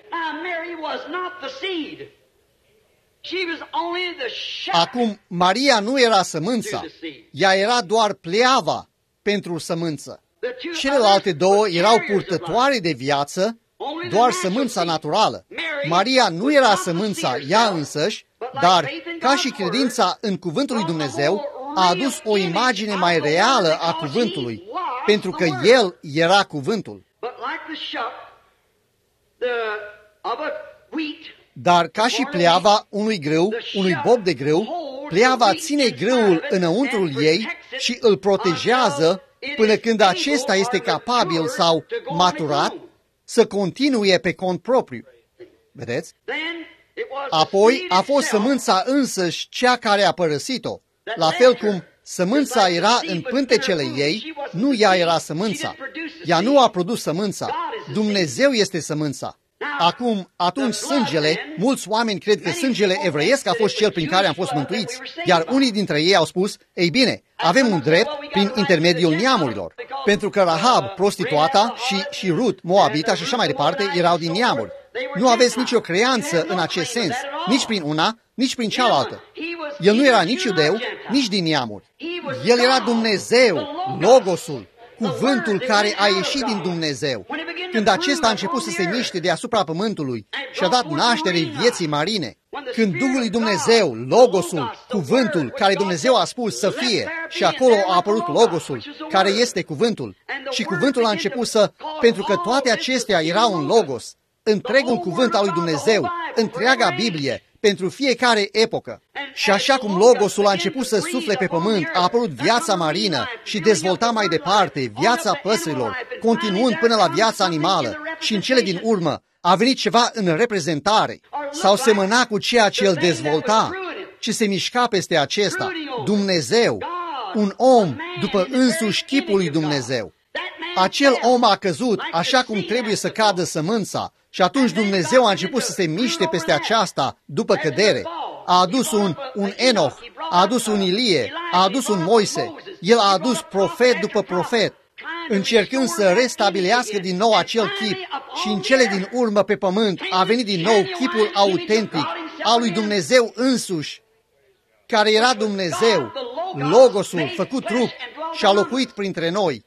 Acum, Maria nu era sămânța, ea era doar pleava pentru sămânță. Celelalte două erau purtătoare de viață, doar sămânța naturală. Maria nu era sămânța ea însăși, dar, ca și credința în cuvântul lui Dumnezeu, a adus o imagine mai reală a cuvântului, pentru că El era cuvântul. Dar ca și pleava unui grâu, unui bob de grâu, pleava ține grâul înăuntrul ei și îl protejează până când acesta este capabil sau maturat să continue pe cont propriu. Vedeți? Apoi a fost sămânța însăși cea care a părăsit-o. La fel cum sămânța era în pântecele ei, nu ea era sămânța. Ea nu a produs sămânța. Dumnezeu este sămânța. Acum, atunci sângele, mulți oameni cred că sângele evreiesc a fost cel prin care am fost mântuiți, iar unii dintre ei au spus, ei bine, avem un drept prin intermediul neamurilor, pentru că Rahab, prostituata, și, și Rut, Moabita și așa mai departe, erau din neamuri. Nu aveți nicio creanță în acest sens, nici prin una, nici prin cealaltă. El nu era nici iudeu, nici din neamuri. El era Dumnezeu, Logosul, cuvântul care a ieșit din Dumnezeu. Când acesta a început să se miște deasupra pământului și a dat naștere vieții marine, când Duhul lui Dumnezeu, Logosul, cuvântul care Dumnezeu a spus să fie, și acolo a apărut Logosul, care este cuvântul, și cuvântul a început să, pentru că toate acestea erau un Logos, întregul cuvânt al lui Dumnezeu, întreaga Biblie, pentru fiecare epocă. Și așa cum Logosul a început să sufle pe pământ, a apărut viața marină și dezvolta mai departe viața păsărilor, continuând până la viața animală, și în cele din urmă a venit ceva în reprezentare, sau semăna cu ceea ce el dezvolta, ce se mișca peste acesta, Dumnezeu, un om după însuși chipul lui Dumnezeu. Acel om a căzut așa cum trebuie să cadă sămânța, și atunci Dumnezeu a început să se miște peste aceasta după cădere. A adus un, un Enoch, a adus un Ilie, a adus un Moise. El a adus profet după profet, încercând să restabilească din nou acel chip, și în cele din urmă pe pământ a venit din nou chipul autentic al lui Dumnezeu însuși, care era Dumnezeu, Logosul făcut trup, și a locuit printre noi.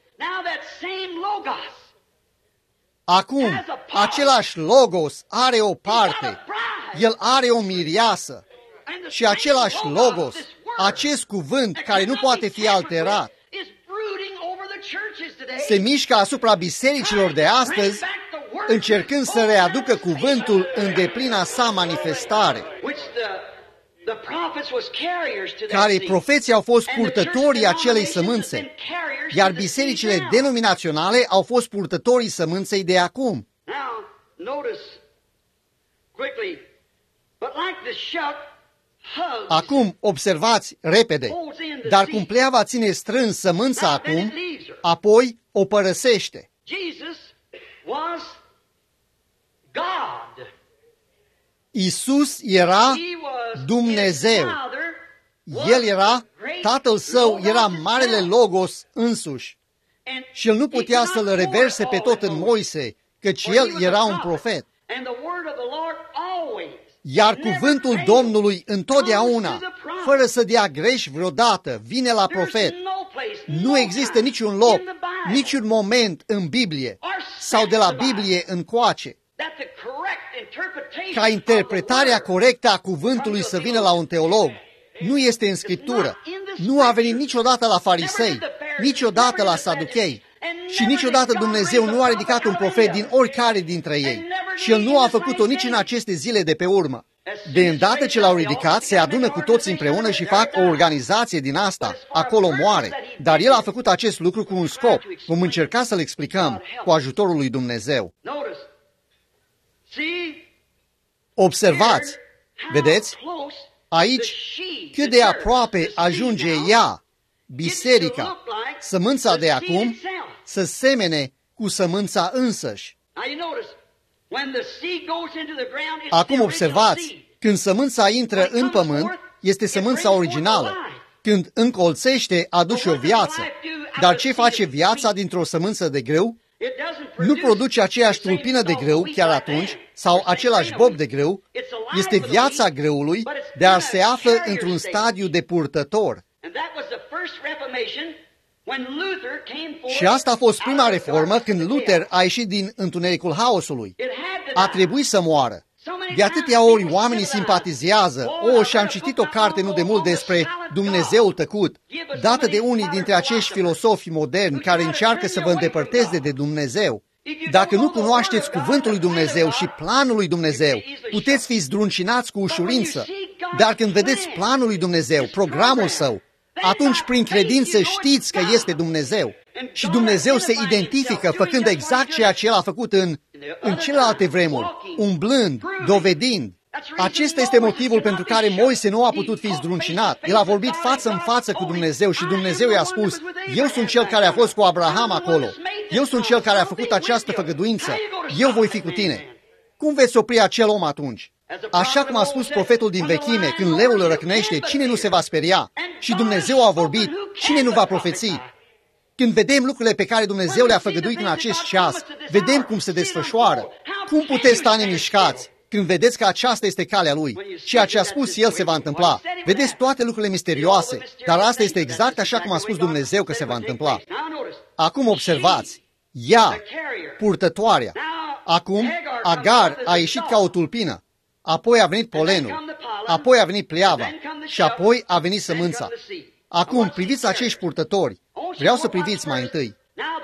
Acum, același Logos are o parte, el are o miriasă, și același Logos, acest cuvânt care nu poate fi alterat, se mișcă asupra bisericilor de astăzi, încercând să readucă cuvântul în deplina sa manifestare, care profeții au fost purtătorii acelei sămânțe, iar bisericile denominaționale au fost purtătorii sămânței de acum. Acum, observați repede, dar cum pleava ține strâns sămânța acum, apoi o părăsește. Iisus era Dumnezeu. El era, Tatăl Său era Marele Logos însuși. Și El nu putea să-L reverse pe tot în Moise, căci El era un profet. Iar cuvântul Domnului întotdeauna, fără să dea greș vreodată, vine la profet. Nu există niciun loc, niciun moment în Biblie sau de la Biblie încoace ca interpretarea corectă a cuvântului să vină la un teolog. Nu este în Scriptură. Nu a venit niciodată la farisei, niciodată la saduchei. Și niciodată Dumnezeu nu a ridicat un profet din oricare dintre ei. Și El nu a făcut-o nici în aceste zile de pe urmă. De îndată ce l-au ridicat, se adună cu toți împreună și fac o organizație din asta. Acolo moare. Dar El a făcut acest lucru cu un scop. Vom încerca să-l explicăm cu ajutorul lui Dumnezeu. Observați, vedeți, aici cât de aproape ajunge ea, biserica, sămânța de acum, să semene cu sămânța însăși. Acum observați, când sămânța intră în pământ, este sămânța originală. Când încolțește, aduce o viață. Dar ce face viața dintr-o sămânță de grâu? Nu produce aceeași tulpină de grâu chiar atunci, sau același bob de grâu. Este viața grâului, dar se află într-un stadiu de purtător. Și asta a fost prima reformă când Luther a ieșit din întunericul haosului. A trebuit să moară. De atâtea ori oamenii simpatizează. O, și am citit o carte nu de mult despre Dumnezeul tăcut, dată de unii dintre acești filosofi moderni care încearcă să vă îndepărteze de Dumnezeu. Dacă nu cunoașteți cuvântul lui Dumnezeu și planul lui Dumnezeu, puteți fi zdruncinați cu ușurință. Dar când vedeți planul lui Dumnezeu, programul Său, atunci prin credință știți că este Dumnezeu. Și Dumnezeu se identifică făcând exact ceea ce El a făcut în, în celelalte vremuri, umblând, dovedind. Acesta este motivul pentru care Moise nu a putut fi zdruncinat. El a vorbit față în față cu Dumnezeu și Dumnezeu i-a spus: eu sunt Cel care a fost cu Abraham acolo. Eu sunt Cel care a făcut această făgăduință. Eu voi fi cu tine. Cum veți opri acel om atunci? Așa cum a spus profetul din vechime, când leul răcnește, cine nu se va speria? Și Dumnezeu a vorbit, cine nu va profeți? Când vedem lucrurile pe care Dumnezeu le-a făgăduit în acest ceas, vedem cum se desfășoară. Cum puteți sta nemișcați când vedeți că aceasta este calea Lui? Ceea ce a spus El se va întâmpla. Vedeți toate lucrurile misterioase, dar asta este exact așa cum a spus Dumnezeu că se va întâmpla. Acum observați, ea, purtătoarea. Acum, Agar a ieșit ca o tulpină. Apoi a venit polenul, apoi a venit pleava și apoi a venit sămânța. Acum, priviți acești purtători. Vreau să priviți mai întâi.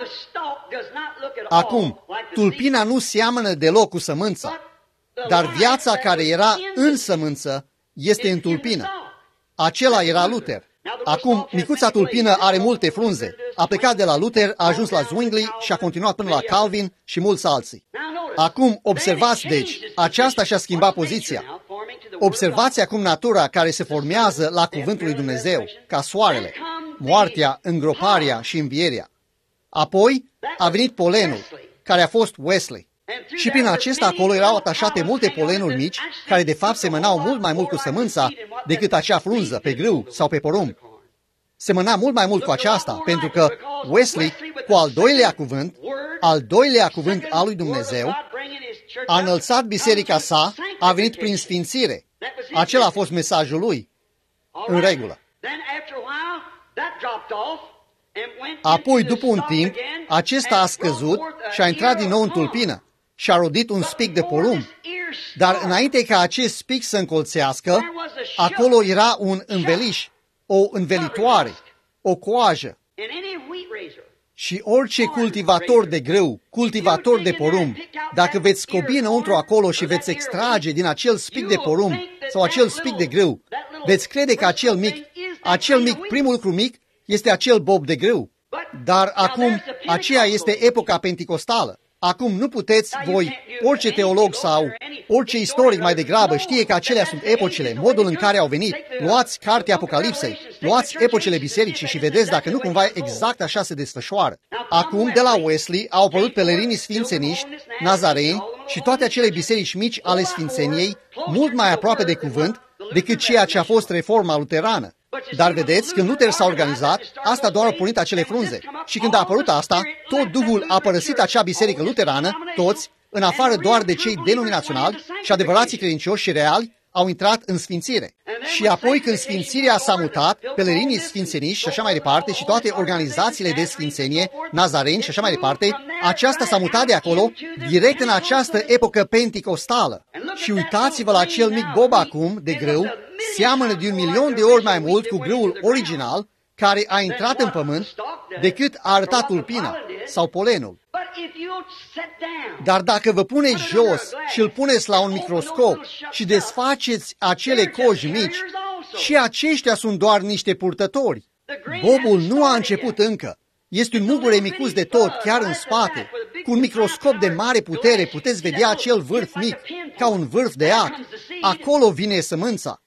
Acum, tulpina nu seamănă deloc cu sămânța, dar viața care era în sămânță este în tulpină. Acela era Luther. Acum, micuța tulpină are multe frunze. A plecat de la Luther, a ajuns la Zwingli și a continuat până la Calvin și mulți alții. Acum, observați deci, aceasta și-a schimbat poziția. Observați acum natura care se formează la cuvântul lui Dumnezeu, ca soarele, moartea, îngroparea și învierea. Apoi a venit polenul, care a fost Wesley. Și prin acesta acolo erau atașate multe polenuri mici, care de fapt semănau mult mai mult cu sămânța decât acea frunză pe grâu sau pe porumb. Semăna mult mai mult cu aceasta, pentru că Wesley, cu al doilea cuvânt, al doilea cuvânt al lui Dumnezeu, a înălțat biserica sa, a venit prin sfințire. Acela a fost mesajul lui. În regulă. Apoi, după un timp, acesta a scăzut și a intrat din nou în tulpină și a rodit un spic de porumb. Dar înainte ca acest spic să încolțească, acolo era un înveliș, o învelitoare, o coajă. Și orice cultivator de grâu, cultivator de porumb, dacă veți scobi înăuntru acolo și veți extrage din acel spic de porumb sau acel spic de grâu, veți crede că acel mic, acel mic, primul lucru mic, este acel bob de grâu. Dar acum, aceea este epoca penticostală. Acum nu puteți voi, orice teolog sau orice istoric mai degrabă știe că acelea sunt epocile, modul în care au venit. Luați cartea Apocalipsei, luați epocile bisericii și vedeți dacă nu cumva exact așa se desfășoară. Acum, de la Wesley, au apărut pelerinii sfințeniști, nazareni și toate acele biserici mici ale sfințeniei, mult mai aproape de cuvânt decât ceea ce a fost reforma luterană. Dar vedeți, când Luther s-a organizat, asta doar a pornit acele frunze. Și când a apărut asta, tot Duhul a părăsit acea biserică luterană, toți, în afară doar de cei denominaționali și adevărații credincioși și reali, au intrat în sfințire. Și apoi când sfințirea s-a mutat, pelerinii sfințeniști și așa mai departe și toate organizațiile de sfințenie, nazareni și așa mai departe, aceasta s-a mutat de acolo direct în această epocă penticostală. Și uitați-vă la acel mic bob acum de grâu, seamănă de un milion de ori mai mult cu grâul original care a intrat în pământ decât a arătat tulpina sau polenul. Dar dacă vă puneți jos și îl puneți la un microscop și desfaceți acele coji mici, și aceștia sunt doar niște purtători. Bobul nu a început încă. Este un mugure micuț de tot, chiar în spate. Cu un microscop de mare putere puteți vedea acel vârf mic, ca un vârf de ac. Acolo vine sămânța.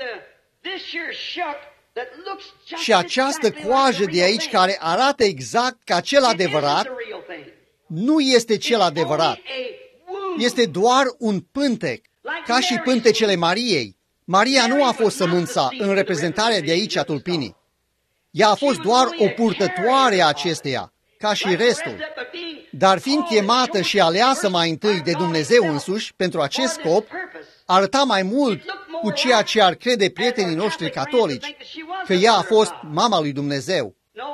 Și această coajă de aici care arată exact ca cel adevărat, nu este cel adevărat. Este doar un pântec, ca și pântecele Mariei. Maria nu a fost sămânța în reprezentarea de aici a tulpinii. Ea a fost doar o purtătoare a acesteia, ca și restul. Dar fiind chemată și aleasă mai întâi de Dumnezeu însuși pentru acest scop, arăta mai mult cu ceea ce ar crede prietenii noștri catolici, că ea a fost mama lui Dumnezeu.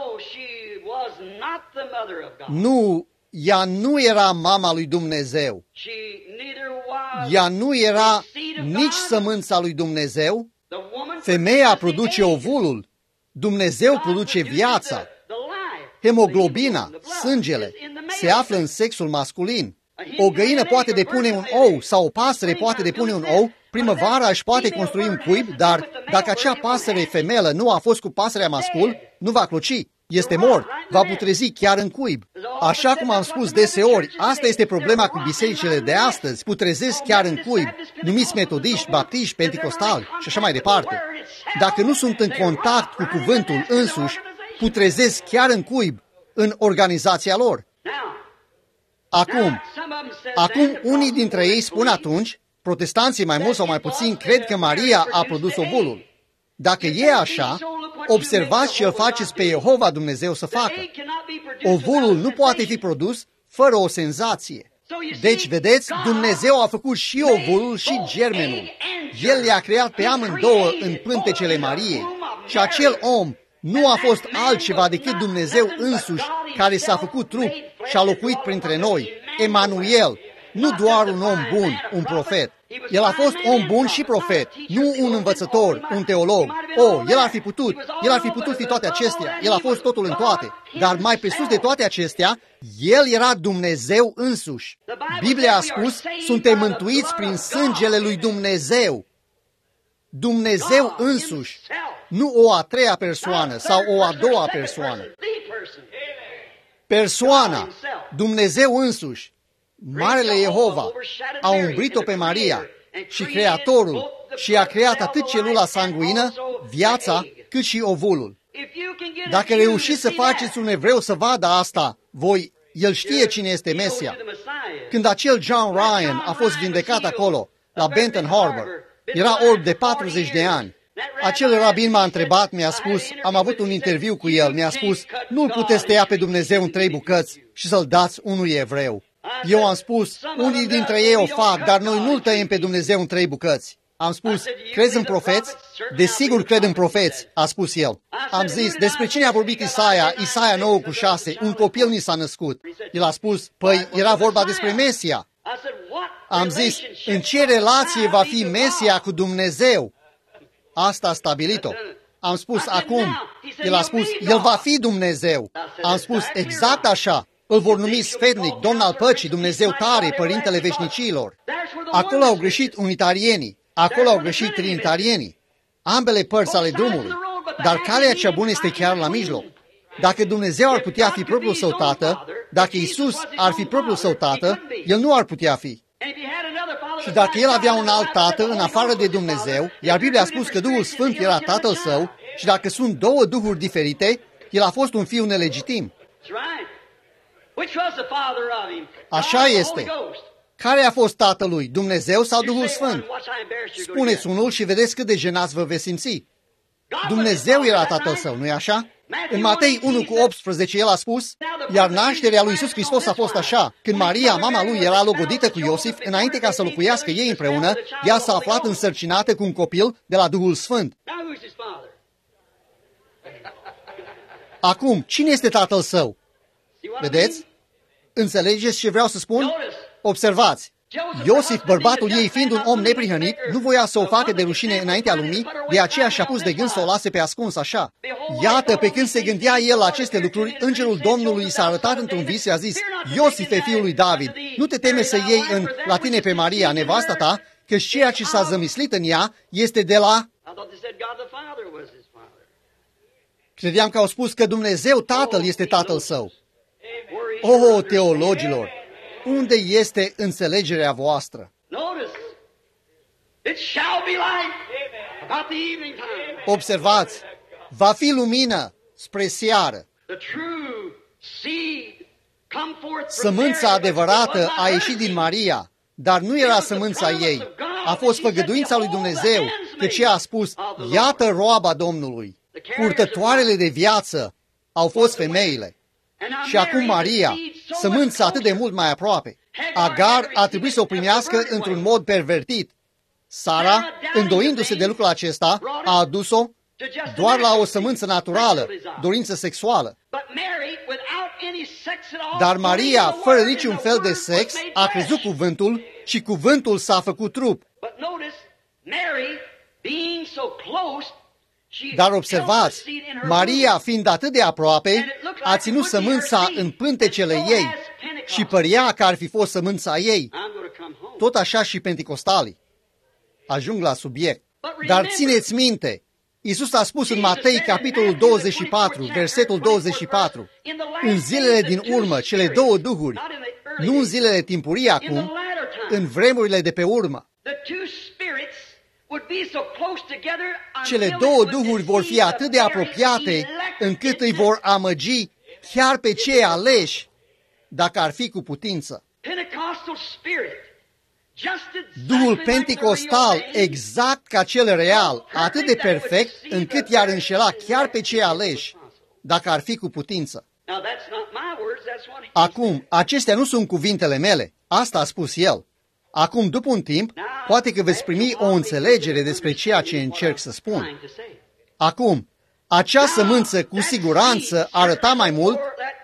Nu, ea nu era mama lui Dumnezeu. Ea nu era nici sămânța lui Dumnezeu. Femeia produce ovulul. Dumnezeu produce viața. Hemoglobina, sângele, se află în sexul masculin. O găină poate depune un ou sau o pasăre poate depune un ou. Primăvara își poate construi un cuib, dar dacă acea pasăre femelă nu a fost cu pasărea mascul, nu va cloci. Este mort, va putrezi chiar în cuib. Așa cum am spus deseori, asta este problema cu bisericile de astăzi, putrezesc chiar în cuib, numiți metodiști, baptiști, penticostali și așa mai departe. Dacă nu sunt în contact cu cuvântul însuși, putrezesc chiar în cuib, în organizația lor. Acum, acum unii dintre ei spun atunci, protestanții mai mult sau mai puțin cred că Maria a produs ovulul. Dacă e așa, observați și îl faceți pe Jehova Dumnezeu să facă. Ovulul nu poate fi produs fără o senzație. Deci, vedeți, Dumnezeu a făcut și ovulul și germenul. El le-a creat pe amândouă în pântecele Mariei. Și acel om nu a fost altceva decât Dumnezeu însuși care s-a făcut trup și a locuit printre noi. Emanuel, nu doar un om bun, un profet. El a fost om bun și profet, nu un învățător, un teolog. Oh, el ar fi putut, el ar fi putut fi toate acestea, el a fost totul în toate. Dar mai pe sus de toate acestea, el era Dumnezeu însuși. Biblia a spus, suntem mântuiți prin sângele lui Dumnezeu. Dumnezeu însuși, nu o a treia persoană sau o a doua persoană. Persoana, Dumnezeu însuși. Marele Jehova a umbrit-o pe Maria și Creatorul și a creat atât celula sanguină, viața, cât și ovulul. Dacă reușiți să faceți un evreu să vadă asta, voi, el știe cine este Mesia. Când acel John Ryan a fost vindecat acolo, la Benton Harbor, era orb de patruzeci de ani. Acel rabin m-a întrebat, mi-a spus, am avut un interviu cu el, mi-a spus, nu-l puteți tăia pe Dumnezeu în trei bucăți și să-l dați unui evreu. Eu am spus, unii dintre ei o fac, dar noi nu-l tăiem pe Dumnezeu în trei bucăți. Am spus, crezi în profeți? Desigur cred în profeți, a spus el. Am zis, despre cine a vorbit Isaia? Isaia nouă cu șase, un copil ni s-a născut. El a spus, păi era vorba despre Mesia. Am zis, în ce relație va fi Mesia cu Dumnezeu? Asta a stabilit-o. Am spus acum. El a spus, El va fi Dumnezeu. Am spus exact așa. Îl vor numi sfetnic, Domn al păcii, Dumnezeu tare, Părintele veșnicilor. Acolo au greșit unitarienii. Acolo au greșit trinitarienii. Ambele părți ale drumului. Dar calea cea bună este chiar la mijloc. Dacă Dumnezeu ar putea fi propriul său tată, dacă Iisus ar fi propriul său tată, El nu ar putea fi. Și dacă El avea un alt tată în afară de Dumnezeu, iar Biblia a spus că Duhul Sfânt era tatăl său, și dacă sunt două duhuri diferite, El a fost un fiu nelegitim. Așa este. Care a fost tatălui, Dumnezeu sau Duhul Sfânt? Spuneți unul și vedeți cât de jenați vă veți simți. Dumnezeu era tatăl său, nu-i așa? În Matei unu cu optsprezece el a spus, iar nașterea lui Iisus Hristos a fost așa, când Maria, mama lui, era logodită cu Iosif, înainte ca să locuiască ei împreună, ea s-a aflat însărcinată cu un copil de la Duhul Sfânt. Acum, cine este tatăl său? Vedeți? Înțelegeți ce vreau să spun? Observați. Iosif, bărbatul ei, fiind un om neprihănit, nu voia să o facă de rușine înaintea lumii, de aceea și-a pus de gând să o lase pe ascuns așa. Iată, pe când se gândea el la aceste lucruri, îngerul Domnului s-a arătat într-un vis și a zis, Iosife, fiul lui David, nu te teme să iei în, la tine pe Maria, nevasta ta, că ceea ce s-a zămislit în ea este de la... Credeam că au spus că Dumnezeu Tatăl este Tatăl său. Oh, teologilor! Unde este înțelegerea voastră? Observați, va fi lumină spre seară. Sămânța adevărată a ieșit din Maria, dar nu era sămânța ei. A fost făgăduința lui Dumnezeu, căci ea a spus, iată roaba Domnului. Purtătoarele de viață au fost femeile. Și acum Maria, sămânța atât de mult mai aproape. Agar a trebuit să o primească într-un mod pervertit. Sara, îndoindu-se de lucrul acesta, a adus-o doar la o sămânță naturală, dorință sexuală. Dar Maria, fără niciun fel de sex, a crezut cuvântul și cuvântul s-a făcut trup. Dar observați, Maria, fiind atât de aproape, a ținut sămânța în pântecele ei și părea că ar fi fost sămânța ei. Tot așa și penticostalii. Ajung la subiect. Dar țineți minte, Iisus a spus în Matei, capitolul douăzeci și patru, versetul douăzeci și patru, în zilele din urmă, cele două duhuri, nu în zilele timpurii acum, în vremurile de pe urmă, cele două duhuri vor fi atât de apropiate încât îi vor amăgi chiar pe cei aleși, dacă ar fi cu putință. Duhul penticostal, exact ca cel real, atât de perfect încât i-ar înșela chiar pe cei aleși, dacă ar fi cu putință. Acum, acestea nu sunt cuvintele mele, asta a spus el. Acum, după un timp, poate că veți primi o înțelegere despre ceea ce încerc să spun. Acum, acea sămânță cu siguranță arăta mai mult,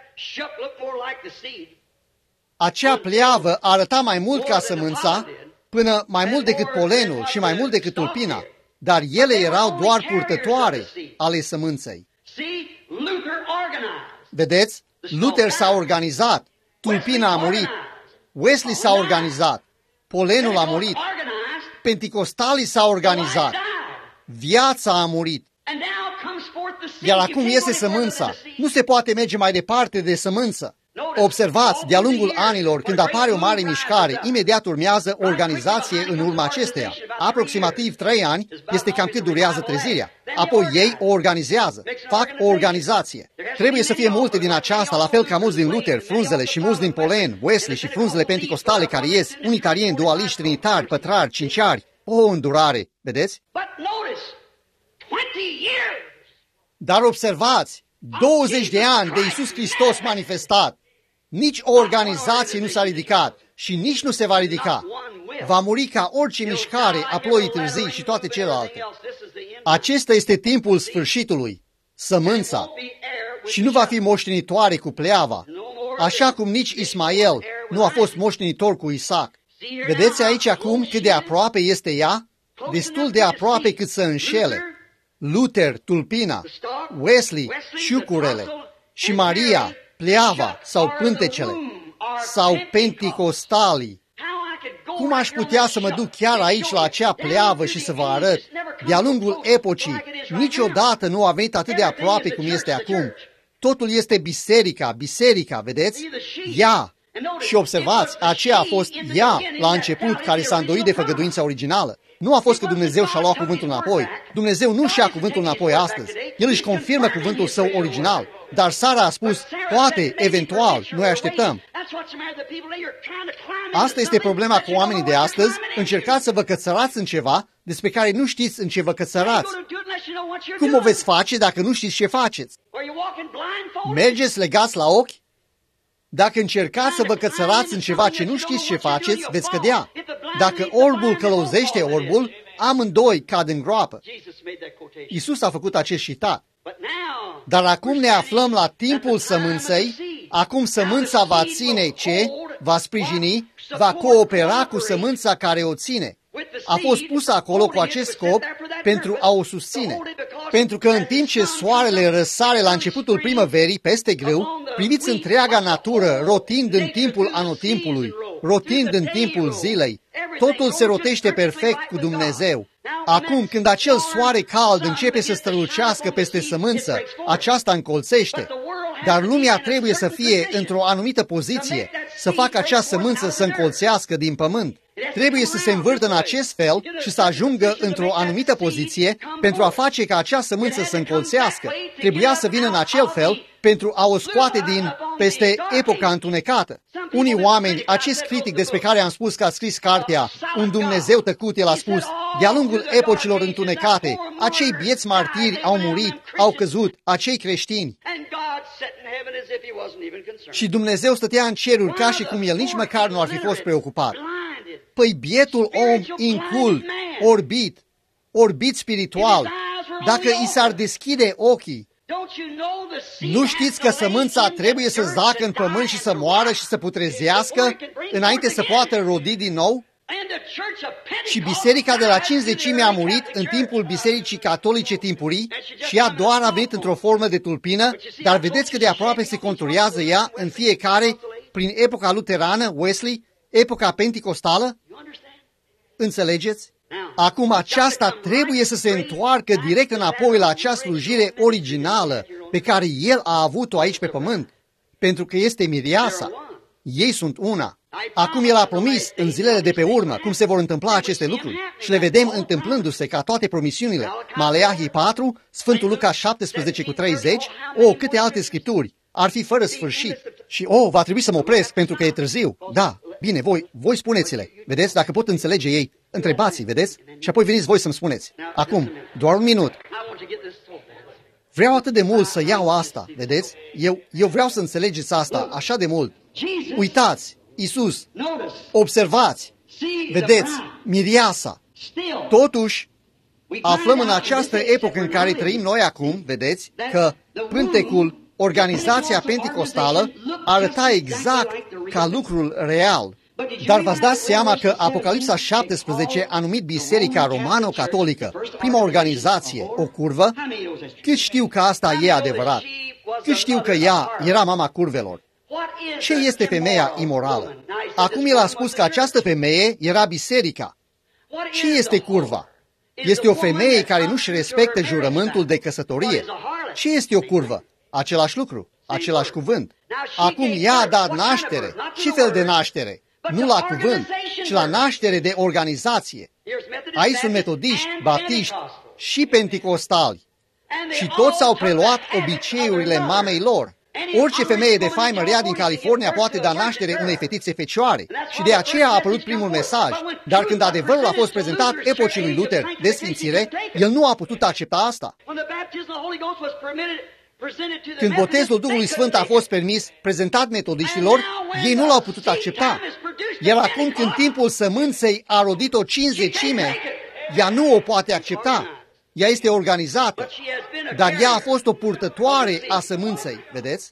acea pleavă arăta mai mult ca sămânța, până mai mult decât polenul și mai mult decât tulpina, dar ele erau doar purtătoare ale sămânței. Vedeți? Luther s-a organizat, tulpina a murit, Wesley s-a organizat, polenul a murit, penticostalii s-au organizat, viața a murit. Iar acum iese sămânța. Nu se poate merge mai departe de sămânță. Observați, de-a lungul anilor, când apare o mare mișcare, imediat urmează o organizație în urma acesteia. Aproximativ trei ani este cam cât durează trezirea. Apoi ei o organizează, fac o organizație. Trebuie să fie multe din aceasta, la fel ca mulți din Luther, frunzele și mulți din Polen, Wesley și frunzele penticostale care ies, unitarieni, dualiști, trinitari, pătrari, cinciari. O îndurare, vedeți? Dar observați, douăzeci de ani de Iisus Hristos manifestat, nici o organizație nu s-a ridicat și nici nu se va ridica. Va muri ca orice mișcare a ploii târzii și toate celelalte. Acesta este timpul sfârșitului, sămânța, și nu va fi moștenitoare cu pleava, așa cum nici Ismael nu a fost moștenitor cu Isaac. Vedeți aici acum cât de aproape este ea? Destul de aproape cât să înșele. Luther, tulpina, Wesley, ciucurele și Maria, pleava sau pântecele sau penticostalii. Cum aș putea să mă duc chiar aici la acea pleavă și să vă arăt? De-a lungul epocii, niciodată nu a venit atât de aproape cum este acum. Totul este biserica, biserica, vedeți? Ea. Și observați, aceea a fost ea la început care s-a îndoit de făgăduința originală. Nu a fost că Dumnezeu și-a luat cuvântul înapoi. Dumnezeu nu și-a cuvântul înapoi astăzi. El își confirmă cuvântul său original. Dar Sara a spus, poate, eventual, noi așteptăm. Asta este problema cu oamenii de astăzi. Încercați să vă cățărați în ceva despre care nu știți în ce vă cățărați. Cum o veți face dacă nu știți ce faceți? Mergeți legați la ochi? Dacă încercați să vă cățărați în ceva ce nu știți ce faceți, veți cădea. Dacă orbul călăuzește orbul, amândoi cad în groapă. Iisus a făcut acest citat. Dar acum ne aflăm la timpul sămânței, acum sămânța va ține ce? Va sprijini, va coopera cu sămânța care o ține. A fost pusă acolo cu acest scop pentru a o susține. Pentru că în timp ce soarele răsare la începutul primăverii peste grâu, priviți întreaga natură rotind în timpul anotimpului, rotind în timpul zilei. Totul se rotește perfect cu Dumnezeu. Acum, când acel soare cald începe să strălucească peste sămânță, aceasta încolțește. Dar lumea trebuie să fie într-o anumită poziție, să facă acea sămânță să încolțească din pământ. Trebuie să se învârtă în acest fel și să ajungă într-o anumită poziție pentru a face ca acea sămânță să încolțească. Trebuia să vină în acel fel pentru a o scoate din peste epoca întunecată. Unii oameni, acest critic despre care am spus că a scris cartea, Un Dumnezeu tăcut, el a spus, de-a lungul epocilor întunecate, acei bieți martiri au murit, au căzut, acei creștini. Și Dumnezeu stătea în ceruri ca și cum el nici măcar nu ar fi fost preocupat. Păi bietul om incult, orbit, orbit spiritual, dacă i s-ar deschide ochii, nu știți că sămânța trebuie să zacă în pământ și să moară și să putrezească înainte să poată rodi din nou? Și biserica de la cincizecime a murit în timpul bisericii catolice timpurii și ea doar a venit într-o formă de tulpină, dar vedeți cât de aproape se conturează ea în fiecare prin epoca luterană, Wesley, epoca penticostală? Înțelegeți? Acum aceasta trebuie să se întoarcă direct înapoi la acea slujire originală pe care El a avut-o aici pe pământ, pentru că este mireasa. Ei sunt una. Acum El a promis în zilele de pe urmă cum se vor întâmpla aceste lucruri și le vedem întâmplându-se ca toate promisiunile. Maleahi patru, Sfântul Luca șaptesprezece cu treizeci, o, câte alte scripturi. Ar fi fără sfârșit. Și, oh, va trebui să mă opresc pentru că e târziu. Da, bine, voi, voi spuneți-le. Vedeți, dacă pot înțelege ei, întrebați-i, vedeți? Și apoi veniți voi să-mi spuneți. Acum, doar un minut. Vreau atât de mult să iau asta, vedeți? Eu, eu vreau să înțelegeți asta așa de mult. Uitați, Iisus, observați, vedeți, mireasa. Totuși, aflăm în această epocă în care trăim noi acum, vedeți, că pântecul, organizația penticostală, arăta exact ca lucrul real. Dar v-ați dat seama că Apocalipsa șaptesprezece a numit Biserica Romano-Catolică, prima organizație, o curvă? Cât știu că asta e adevărat? Cât știu că ea era mama curvelor? Ce este femeia imorală? Acum el a spus că această femeie era biserica. Ce este curva? Este o femeie care nu-și respectă jurământul de căsătorie. Ce este o curvă? Același lucru, același cuvânt. Acum ea a dat naștere. Ce fel de naștere? Nu la cuvânt, ci la naștere de organizație. Aici sunt metodiști, baptiști și penticostali. Și toți au preluat obiceiurile mamei lor. Orice femeie de faimă rea din California poate da naștere unei fetițe fecioare. Și de aceea a apărut primul mesaj. Dar când adevărul a fost prezentat epocii lui Luther de sfințire, el nu a putut accepta asta. Când botezul Duhului Sfânt a fost permis, prezentat metodiștilor, ei nu l-au putut accepta. Iar acum când timpul sămânței a rodit o cinzecime, ea nu o poate accepta. Ea este organizată, dar ea a fost o purtătoare a sămânței, vedeți?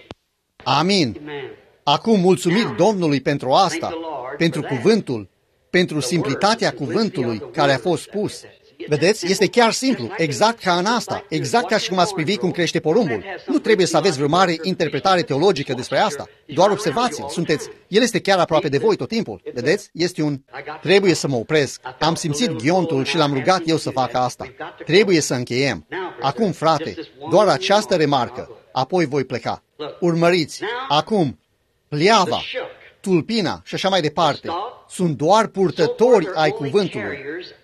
Amin. Acum mulțumim Domnului pentru asta, pentru cuvântul. pentru simplitatea cuvântului care a fost spus. Vedeți? Este chiar simplu, exact ca în asta, exact ca și cum ați privi cum crește porumbul. Nu trebuie să aveți vreo mare interpretare teologică despre asta, doar observați-l, sunteți, el este chiar aproape de voi tot timpul. Vedeți? Este un, trebuie să mă opresc, am simțit ghiontul și l-am rugat eu să facă asta. Trebuie să încheiem. Acum, frate, doar această remarcă, apoi voi pleca. Urmăriți, acum, pliava, tulpina și așa mai departe, sunt doar purtători ai cuvântului.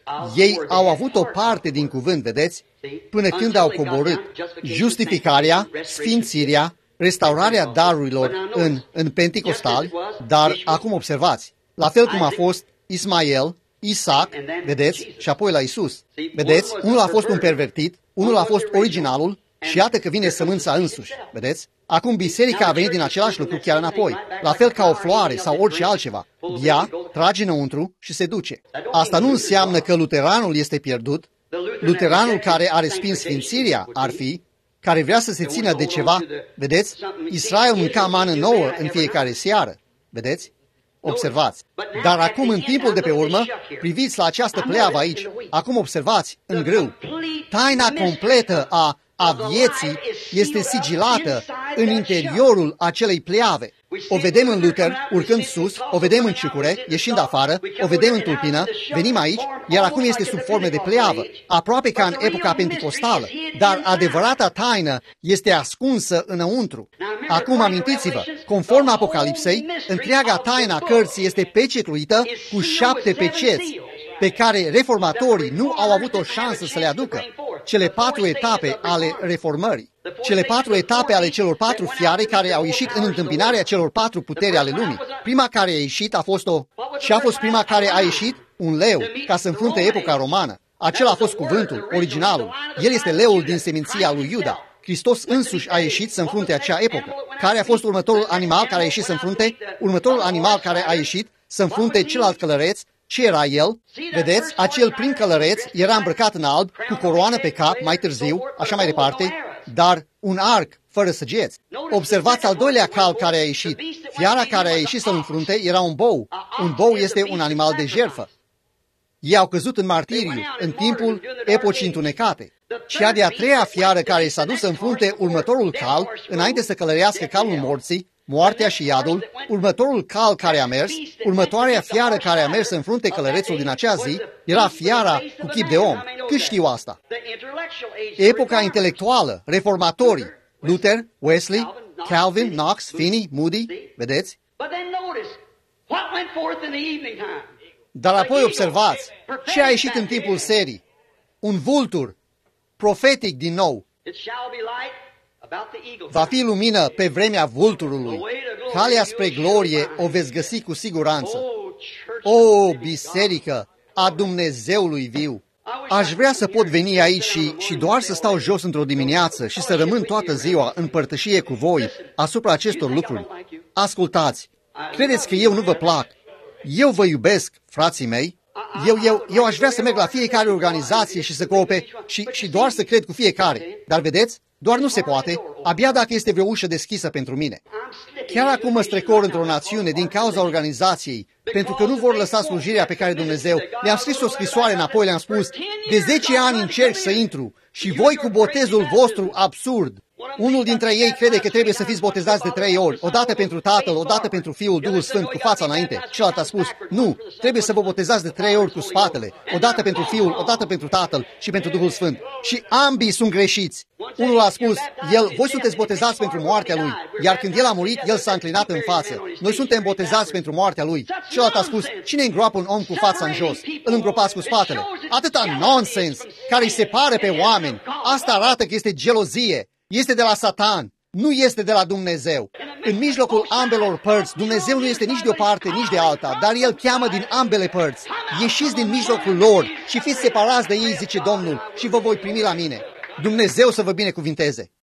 Ei au avut o parte din cuvânt, vedeți, până când au coborât justificarea, sfințirea, restaurarea darurilor în, în Penticostali, dar acum observați, la fel cum a fost Ismael, Isaac, vedeți, și apoi la Isus. Vedeți, unul a fost un pervertit, unul a fost originalul și iată că vine sămânța însuși, vedeți? Acum biserica a venit din același lucru chiar înapoi, la fel ca o floare sau orice altceva. Ea trage înăuntru și se duce. Asta nu înseamnă că luteranul este pierdut. Luteranul care a respins sfințirea ar fi, care vrea să se țină de ceva. Vedeți? Israel mânca mană nouă în fiecare seară. Vedeți? Observați. Dar acum, în timpul de pe urmă, priviți la această pleavă aici. Acum observați, în grâu. Taina completă a a vieții este sigilată în interiorul acelei pleave. O vedem în Luther, urcând sus, o vedem în ciucure, ieșind afară, o vedem în tulpină, venim aici, iar acum este sub forme de pleavă, aproape ca în epoca penticostală, dar adevărata taină este ascunsă înăuntru. Acum amintiți-vă, conform Apocalipsei, întreaga taină a cărții este pecetluită cu șapte peceți, pe care reformatorii nu au avut o șansă să le aducă. Cele patru etape ale reformării, cele patru etape ale celor patru fiare care au ieșit în întâmpinarea celor patru puteri ale lumii. Prima care a ieșit a fost o... Și a fost prima care a ieșit? Un leu, ca să înfrunte epoca romană. Acela a fost cuvântul, originalul. El este leul din seminția lui Iuda. Hristos însuși a ieșit să înfrunte acea epocă. Care a fost următorul animal care a ieșit să înfrunte? Următorul animal care a ieșit să înfrunte celălalt călăreț. Ce era el? Vedeți, acel prim călăreț era îmbrăcat în alb, cu coroană pe cap, mai târziu, așa mai departe, dar un arc fără săgeți. Observați al doilea cal care a ieșit. Fiara care a ieșit să-l înfrunte era un bou. Un bou este un animal de jertfă. Ei au căzut în martiriu în timpul epocii întunecate. Cea de-a treia fiară care s-a dus să înfrunte următorul cal, înainte să călărească calul morții, moartea și iadul, următorul cal care a mers, următoarea fiară care a mers în frunte călărețul din acea zi, era fiara cu chip de om. Cât știu asta? Epoca intelectuală, reformatorii, Luther, Wesley, Calvin, Knox, Finney, Moody, vedeți? Dar apoi observați, ce a ieșit în timpul serii? Un vultur, profetic din nou. Va fi lumină pe vremea vulturului. Calea spre glorie o veți găsi cu siguranță. O, biserică a Dumnezeului viu! Aș vrea să pot veni aici și, și doar să stau jos într-o dimineață și să rămân toată ziua în părtășie cu voi asupra acestor lucruri. Ascultați, credeți că eu nu vă plac? Eu vă iubesc, frații mei. Eu, eu, eu aș vrea să merg la fiecare organizație și să coope și, și doar să cred cu fiecare. Dar vedeți? Doar nu se poate, abia dacă este vreo ușă deschisă pentru mine. Chiar acum mă strecor într-o națiune din cauza organizației, pentru că nu vor lăsa slujirea pe care Dumnezeu... Le-am scris o scrisoare înapoi, le-am spus, de zece ani încerc să intru și voi cu botezul vostru absurd. Unul dintre ei crede că trebuie să fiți botezați de trei ori, odată pentru Tatăl, odată pentru Fiul, Duhul Sfânt, cu fața înainte. Celălalt a spus, nu, trebuie să vă botezați de trei ori cu spatele, odată pentru Fiul, odată pentru Tatăl și pentru Duhul Sfânt. Și ambii sunt greșiți. Unul a spus, el, voi sunteți botezați pentru moartea lui, iar când el a murit, el s-a înclinat în față. Noi suntem botezați pentru moartea lui. Celălalt a spus, cine îngroapă un om cu fața în jos? Îl îngropați cu spatele. Atâta nonsens care îi separă pe oameni. Asta arată că este gelozie. Este de la Satan, nu este de la Dumnezeu. În mijlocul ambelor părți, Dumnezeu nu este nici de o parte, nici de alta, dar El cheamă din ambele părți. Ieșiți din mijlocul lor și fiți separați de ei, zice Domnul, și vă voi primi la mine. Dumnezeu să vă binecuvinteze.